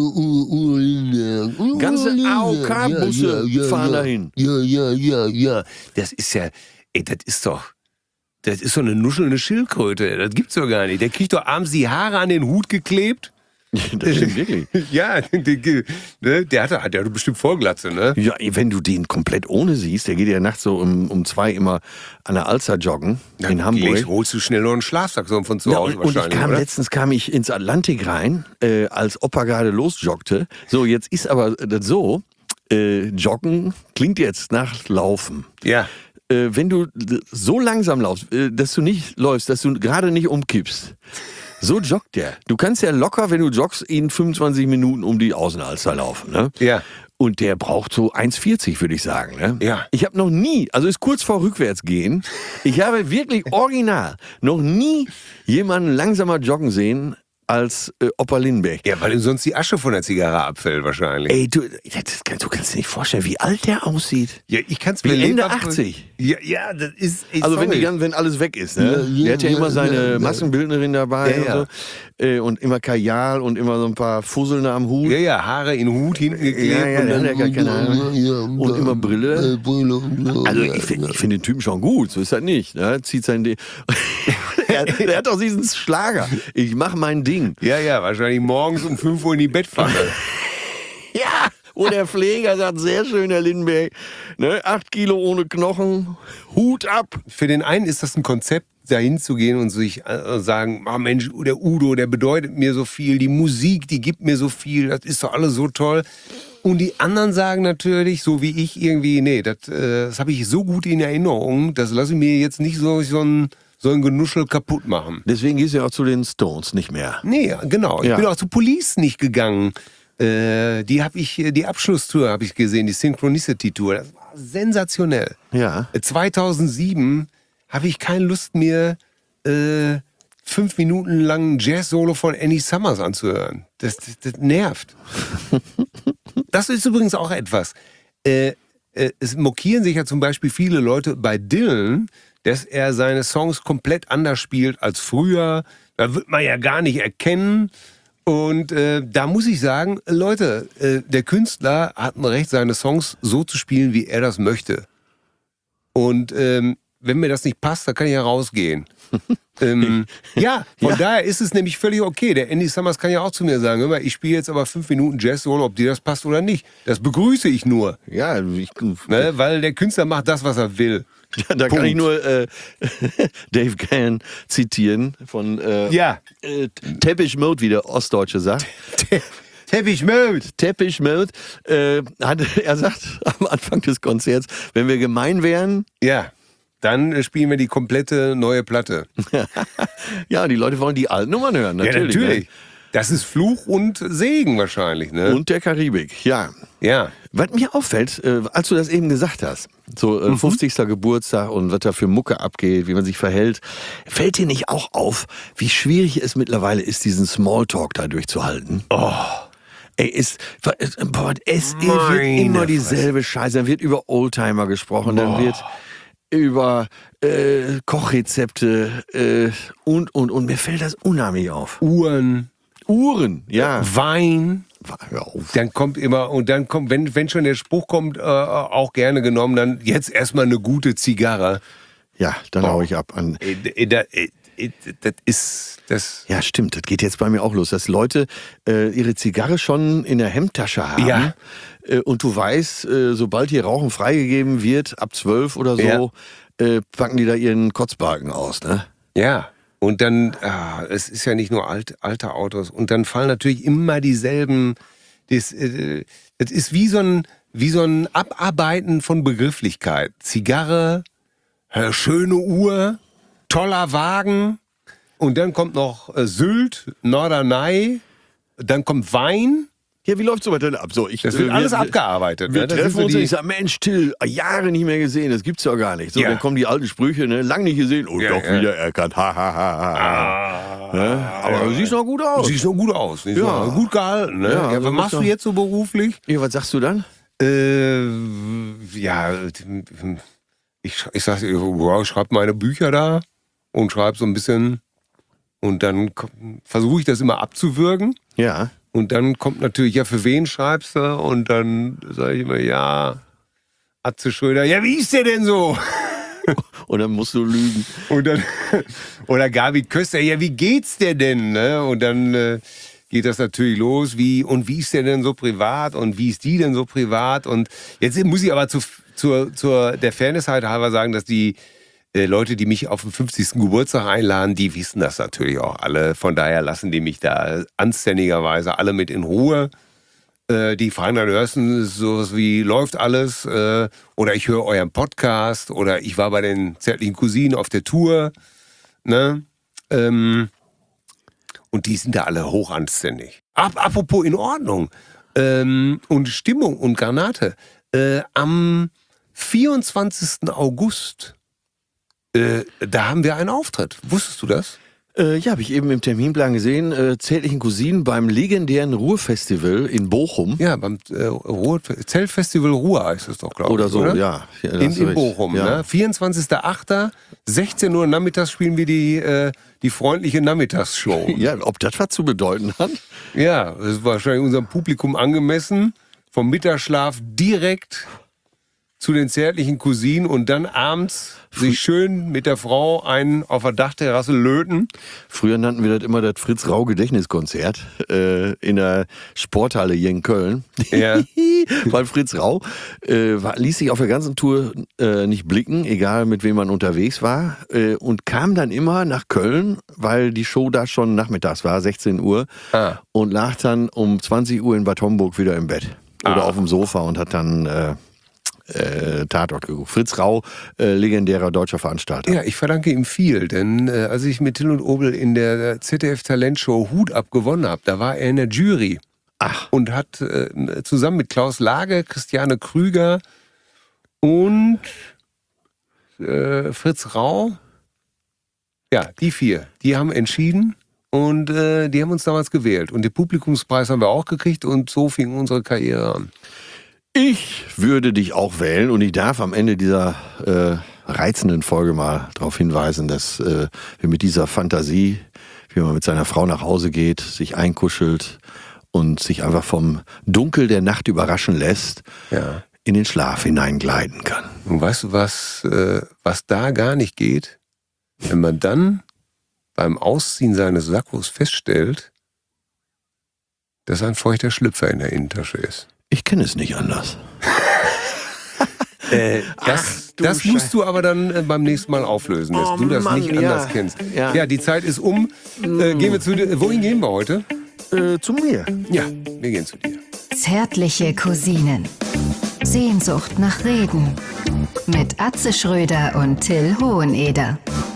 Ganze A O K-Busse fahren dahin. ja, ja, ja, ja. Das ist ja, ey, das ist doch, das ist so eine nuschelnde Schildkröte. Das gibt's doch gar nicht. Der kriegt doch abends die Haare an den Hut geklebt. Das stimmt wirklich. Ja, der, ne, der hat, hat ja bestimmt Vollglatze, ne? Ja, wenn du den komplett ohne siehst, der geht ja nachts so um, um zwei immer an der Alster joggen in Hamburg. Gleich holst du schnell noch einen Schlafsack so von zu Ja, Hause und, und ich wahrscheinlich, kam oder? letztens kam ich ins Atlantik rein, äh, als Opa gerade losjoggte. So, jetzt ist aber das so, äh, Joggen klingt jetzt nach Laufen. Ja. Äh, wenn du d- so langsam laufst, äh, dass du nicht läufst, dass du gerade nicht umkippst. So joggt der. Du kannst ja locker, wenn du joggst, in fünfundzwanzig Minuten um die Außenalster laufen. Ne? Ja. Und der braucht so eins vierzig, würde ich sagen. Ne? Ja. Ich habe noch nie, also ist kurz vor Rückwärtsgehen, ich habe wirklich original noch nie jemanden langsamer joggen sehen als äh, Opa Lindbergh. Ja, weil ihm sonst die Asche von der Zigarre abfällt wahrscheinlich. Ey, du, das, kann- du kannst dir nicht vorstellen, wie alt der aussieht. Ja, ich kann's Wie mir Ende lebhaft- achtzig. Ja, ja, das ist. Ey, Also wenn, die, sorry. gan- wenn alles weg ist. Ne? Der hat ja immer seine Maskenbildnerin dabei Ja, ja. und so. Äh, und immer Kajal und immer so ein paar Fusseln am Hut. Ja, ja, Haare in den Hut hinten geklebt. Ja, ja, und der dann, hat ja gar keine Ahnung. Und immer Brille. Also ich finde ich find den Typen schon gut, so ist das nicht. Ne? Zieht sein Ding. er, der hat doch diesen Schlager. Ich mach mein Ding. ja, ja, wahrscheinlich morgens um fünf Uhr in die Bettpfanne. Ja, wo der Pfleger sagt, sehr schön, Herr Lindenberg. Ne? Acht Kilo ohne Knochen, Hut ab. Für den einen ist das ein Konzept, dahin zu gehen und sich äh, sagen, oh Mensch, der Udo, der bedeutet mir so viel, die Musik, die gibt mir so viel, das ist doch alles so toll. Und die anderen sagen natürlich, so wie ich irgendwie, nee, das, äh, das habe ich so gut in Erinnerung, das lasse ich mir jetzt nicht so, so ein, so ein Genuschel kaputt machen. Deswegen gehst du ja auch zu den Stones nicht mehr. Nee, genau. Ich Ja. bin auch zu Police nicht gegangen. Äh, die habe ich, die Abschlusstour habe ich gesehen, die Synchronicity-Tour. Das war sensationell. Ja. Äh, zweitausendsieben habe ich keine Lust mehr, äh, fünf Minuten lang ein Jazz-Solo von Annie Summers anzuhören. Das, das, das nervt. Das ist übrigens auch etwas. Äh, äh, es mokieren sich ja zum Beispiel viele Leute bei Dylan, dass er seine Songs komplett anders spielt als früher. Da wird man ja gar nicht erkennen. Und äh, da muss ich sagen, Leute, äh, der Künstler hat ein Recht, seine Songs so zu spielen, wie er das möchte. Und ähm, wenn mir das nicht passt, dann kann ich ja rausgehen. ähm, ja, von Ja. daher ist es nämlich völlig okay. Der Andy Summers kann ja auch zu mir sagen, hör mal, ich spiele jetzt aber fünf Minuten Jazz-Solo, ob dir das passt oder nicht. Das begrüße ich nur, Ja, ich, ne? Weil der Künstler macht das, was er will. da kann Punkt. ich nur äh, Dave Gahan zitieren von äh, Ja. äh, Teppich Mode, wie der Ostdeutsche sagt. Teppich Mode. Teppich Mode. Äh, hat, er sagt am Anfang des Konzerts, wenn wir gemein wären, Ja, dann äh, spielen wir die komplette neue Platte. ja, die Leute wollen die alten Nummern hören. Natürlich. ja, natürlich. Das ist Fluch und Segen wahrscheinlich, ne? Ne? Und der Karibik, ja. Ja. Was mir auffällt, äh, als du das eben gesagt hast, so äh, fünfzigsten Geburtstag und was da für Mucke abgeht, wie man sich verhält, fällt dir nicht auch auf, wie schwierig es mittlerweile ist, diesen Smalltalk da durchzuhalten? Oh. Ey, es, boah, es wird Meine immer dieselbe Scheiße. Dann wird über Oldtimer gesprochen, dann wird über äh, Kochrezepte äh, und, und, und. Mir fällt das unheimlich auf. Uhren, Uhren, ja. Wein. Hör auf. Dann kommt immer, und dann kommt, wenn, wenn schon der Spruch kommt, äh, auch gerne genommen, dann jetzt erstmal eine gute Zigarre. Ja, dann hau ich ab an. Äh, äh, da, äh, äh, Das ist, das, Ja, stimmt. Das geht jetzt bei mir auch los, dass Leute äh, ihre Zigarre schon in der Hemdtasche haben. Ja. Äh, und du weißt, äh, sobald hier Rauchen freigegeben wird, ab zwölf oder so, äh, packen die da ihren Kotzbalken aus, ne? ja. Und dann, ah, es ist ja nicht nur alt, alte Autos. Und dann fallen natürlich immer dieselben, das, äh, das ist wie so ein, wie so ein Abarbeiten von Begrifflichkeit. Zigarre, äh, schöne Uhr, toller Wagen. Und dann kommt noch äh, Sylt, Norderney, dann kommt Wein. Ja, wie läuft sowas denn ab? So, ich, Das wird äh, alles wir, abgearbeitet. Wir ne? Das treffen sind so uns die- und ich sage, Mensch, Till, Jahre nicht mehr gesehen, das gibt's doch gar nicht. So, Ja. dann kommen die alten Sprüche, ne? Lang nicht gesehen, und Ja, doch ja. wieder erkannt, ha, ha, ha, ha. Ah, Ne? Aber du siehst noch gut aus. Siehst noch gut aus. Nicht Ja. wahr? Gut gehalten. Ne? Ja, Ja, also was machst muss du doch- jetzt so beruflich? Ja, was sagst du dann? Äh, ja, ich, ich sag, ja, ich schreibe meine Bücher da und schreibe so ein bisschen und dann versuche ich das immer abzuwürgen. Ja. Und dann kommt natürlich, ja, für wen schreibst du? Und dann sage ich immer, ja, Atze Schröder, ja, wie ist der denn so? Und dann musst du lügen. Und dann, oder Gabi Köster, ja, wie geht's dir denn? Ne? Und dann äh, geht das natürlich los, wie, und wie ist der denn so privat? Und wie ist die denn so privat? Und jetzt muss ich aber zu, zur, zur der Fairness halt halber sagen, dass die äh, Leute, die mich auf den fünfzigsten Geburtstag einladen, die wissen das natürlich auch alle. Von daher lassen die mich da anständigerweise alle mit in Ruhe. Äh, die fragen dann höchstens sowas wie, läuft alles? Äh, oder ich höre euren Podcast. Oder ich war bei den zärtlichen Cousinen auf der Tour. Ne? Ähm, und die sind da alle hochanständig. Ap apropos in Ordnung. Ähm, und Stimmung und Granate. Äh, am vierundzwanzigsten August, äh, da haben wir einen Auftritt. Wusstest du das? Äh, ja, habe ich eben im Terminplan gesehen. Äh, zärtlichen Cousinen beim legendären Ruhrfestival in Bochum. Ja, beim äh, Ruhr Zeltfestival Ruhr heißt es doch, glaube ich. Oder so, oder? ja. Ja, da In, hast du in recht. Bochum, Ja. ne? vierundzwanzigster achter sechzehn Uhr nachmittags spielen wir die, äh, die freundliche Nachmittagsshow. Ja, ob das was zu bedeuten hat? Ja, das ist wahrscheinlich unserem Publikum angemessen. Vom Mittagsschlaf direkt zu den zärtlichen Cousinen und dann abends sich schön mit der Frau einen auf der Dachterrasse löten. Früher nannten wir das immer das Fritz-Rau-Gedächtniskonzert äh, in der Sporthalle hier in Köln. Ja. Weil Fritz Rau äh, war, ließ sich auf der ganzen Tour äh, nicht blicken, egal mit wem man unterwegs war, äh, und kam dann immer nach Köln, weil die Show da schon nachmittags war, sechzehn Uhr, Ah. und lag dann um zwanzig Uhr in Bad Homburg wieder im Bett. oder Ah. auf dem Sofa und hat dann äh, äh, Tatort geguckt. Fritz Rau, äh, legendärer deutscher Veranstalter. Ja, ich verdanke ihm viel, denn äh, als ich mit Till und Obel in der Z D F-Talentshow Hut ab gewonnen habe, da war er in der Jury. Ach. Und hat äh, zusammen mit Klaus Lage, Christiane Krüger und äh, Fritz Rau, ja, die vier, die haben entschieden und äh, die haben uns damals gewählt. Und den Publikumspreis haben wir auch gekriegt und so fing unsere Karriere an. Ich würde dich auch wählen und ich darf am Ende dieser äh, reizenden Folge mal darauf hinweisen, dass äh, wir mit dieser Fantasie, wie man mit seiner Frau nach Hause geht, sich einkuschelt und sich einfach vom Dunkel der Nacht überraschen lässt, Ja. in den Schlaf hineingleiten kann. Und weißt du, was, äh, was da gar nicht geht? Wenn man dann beim Ausziehen seines Sakkos feststellt, dass ein feuchter Schlüpfer in der Innentasche ist. Ich kenne es nicht anders. Äh, das du das musst du aber dann äh, beim nächsten Mal auflösen, dass Oh du das Mann, nicht ja. anders kennst. Ja. Ja, die Zeit ist um. Äh, gehen wir zu dir. Wohin gehen wir heute? Äh, zu mir. Ja, wir gehen zu dir. Zärtliche Cousinen. Sehnsucht nach Reden. Mit Atze Schröder und Till Hoheneder.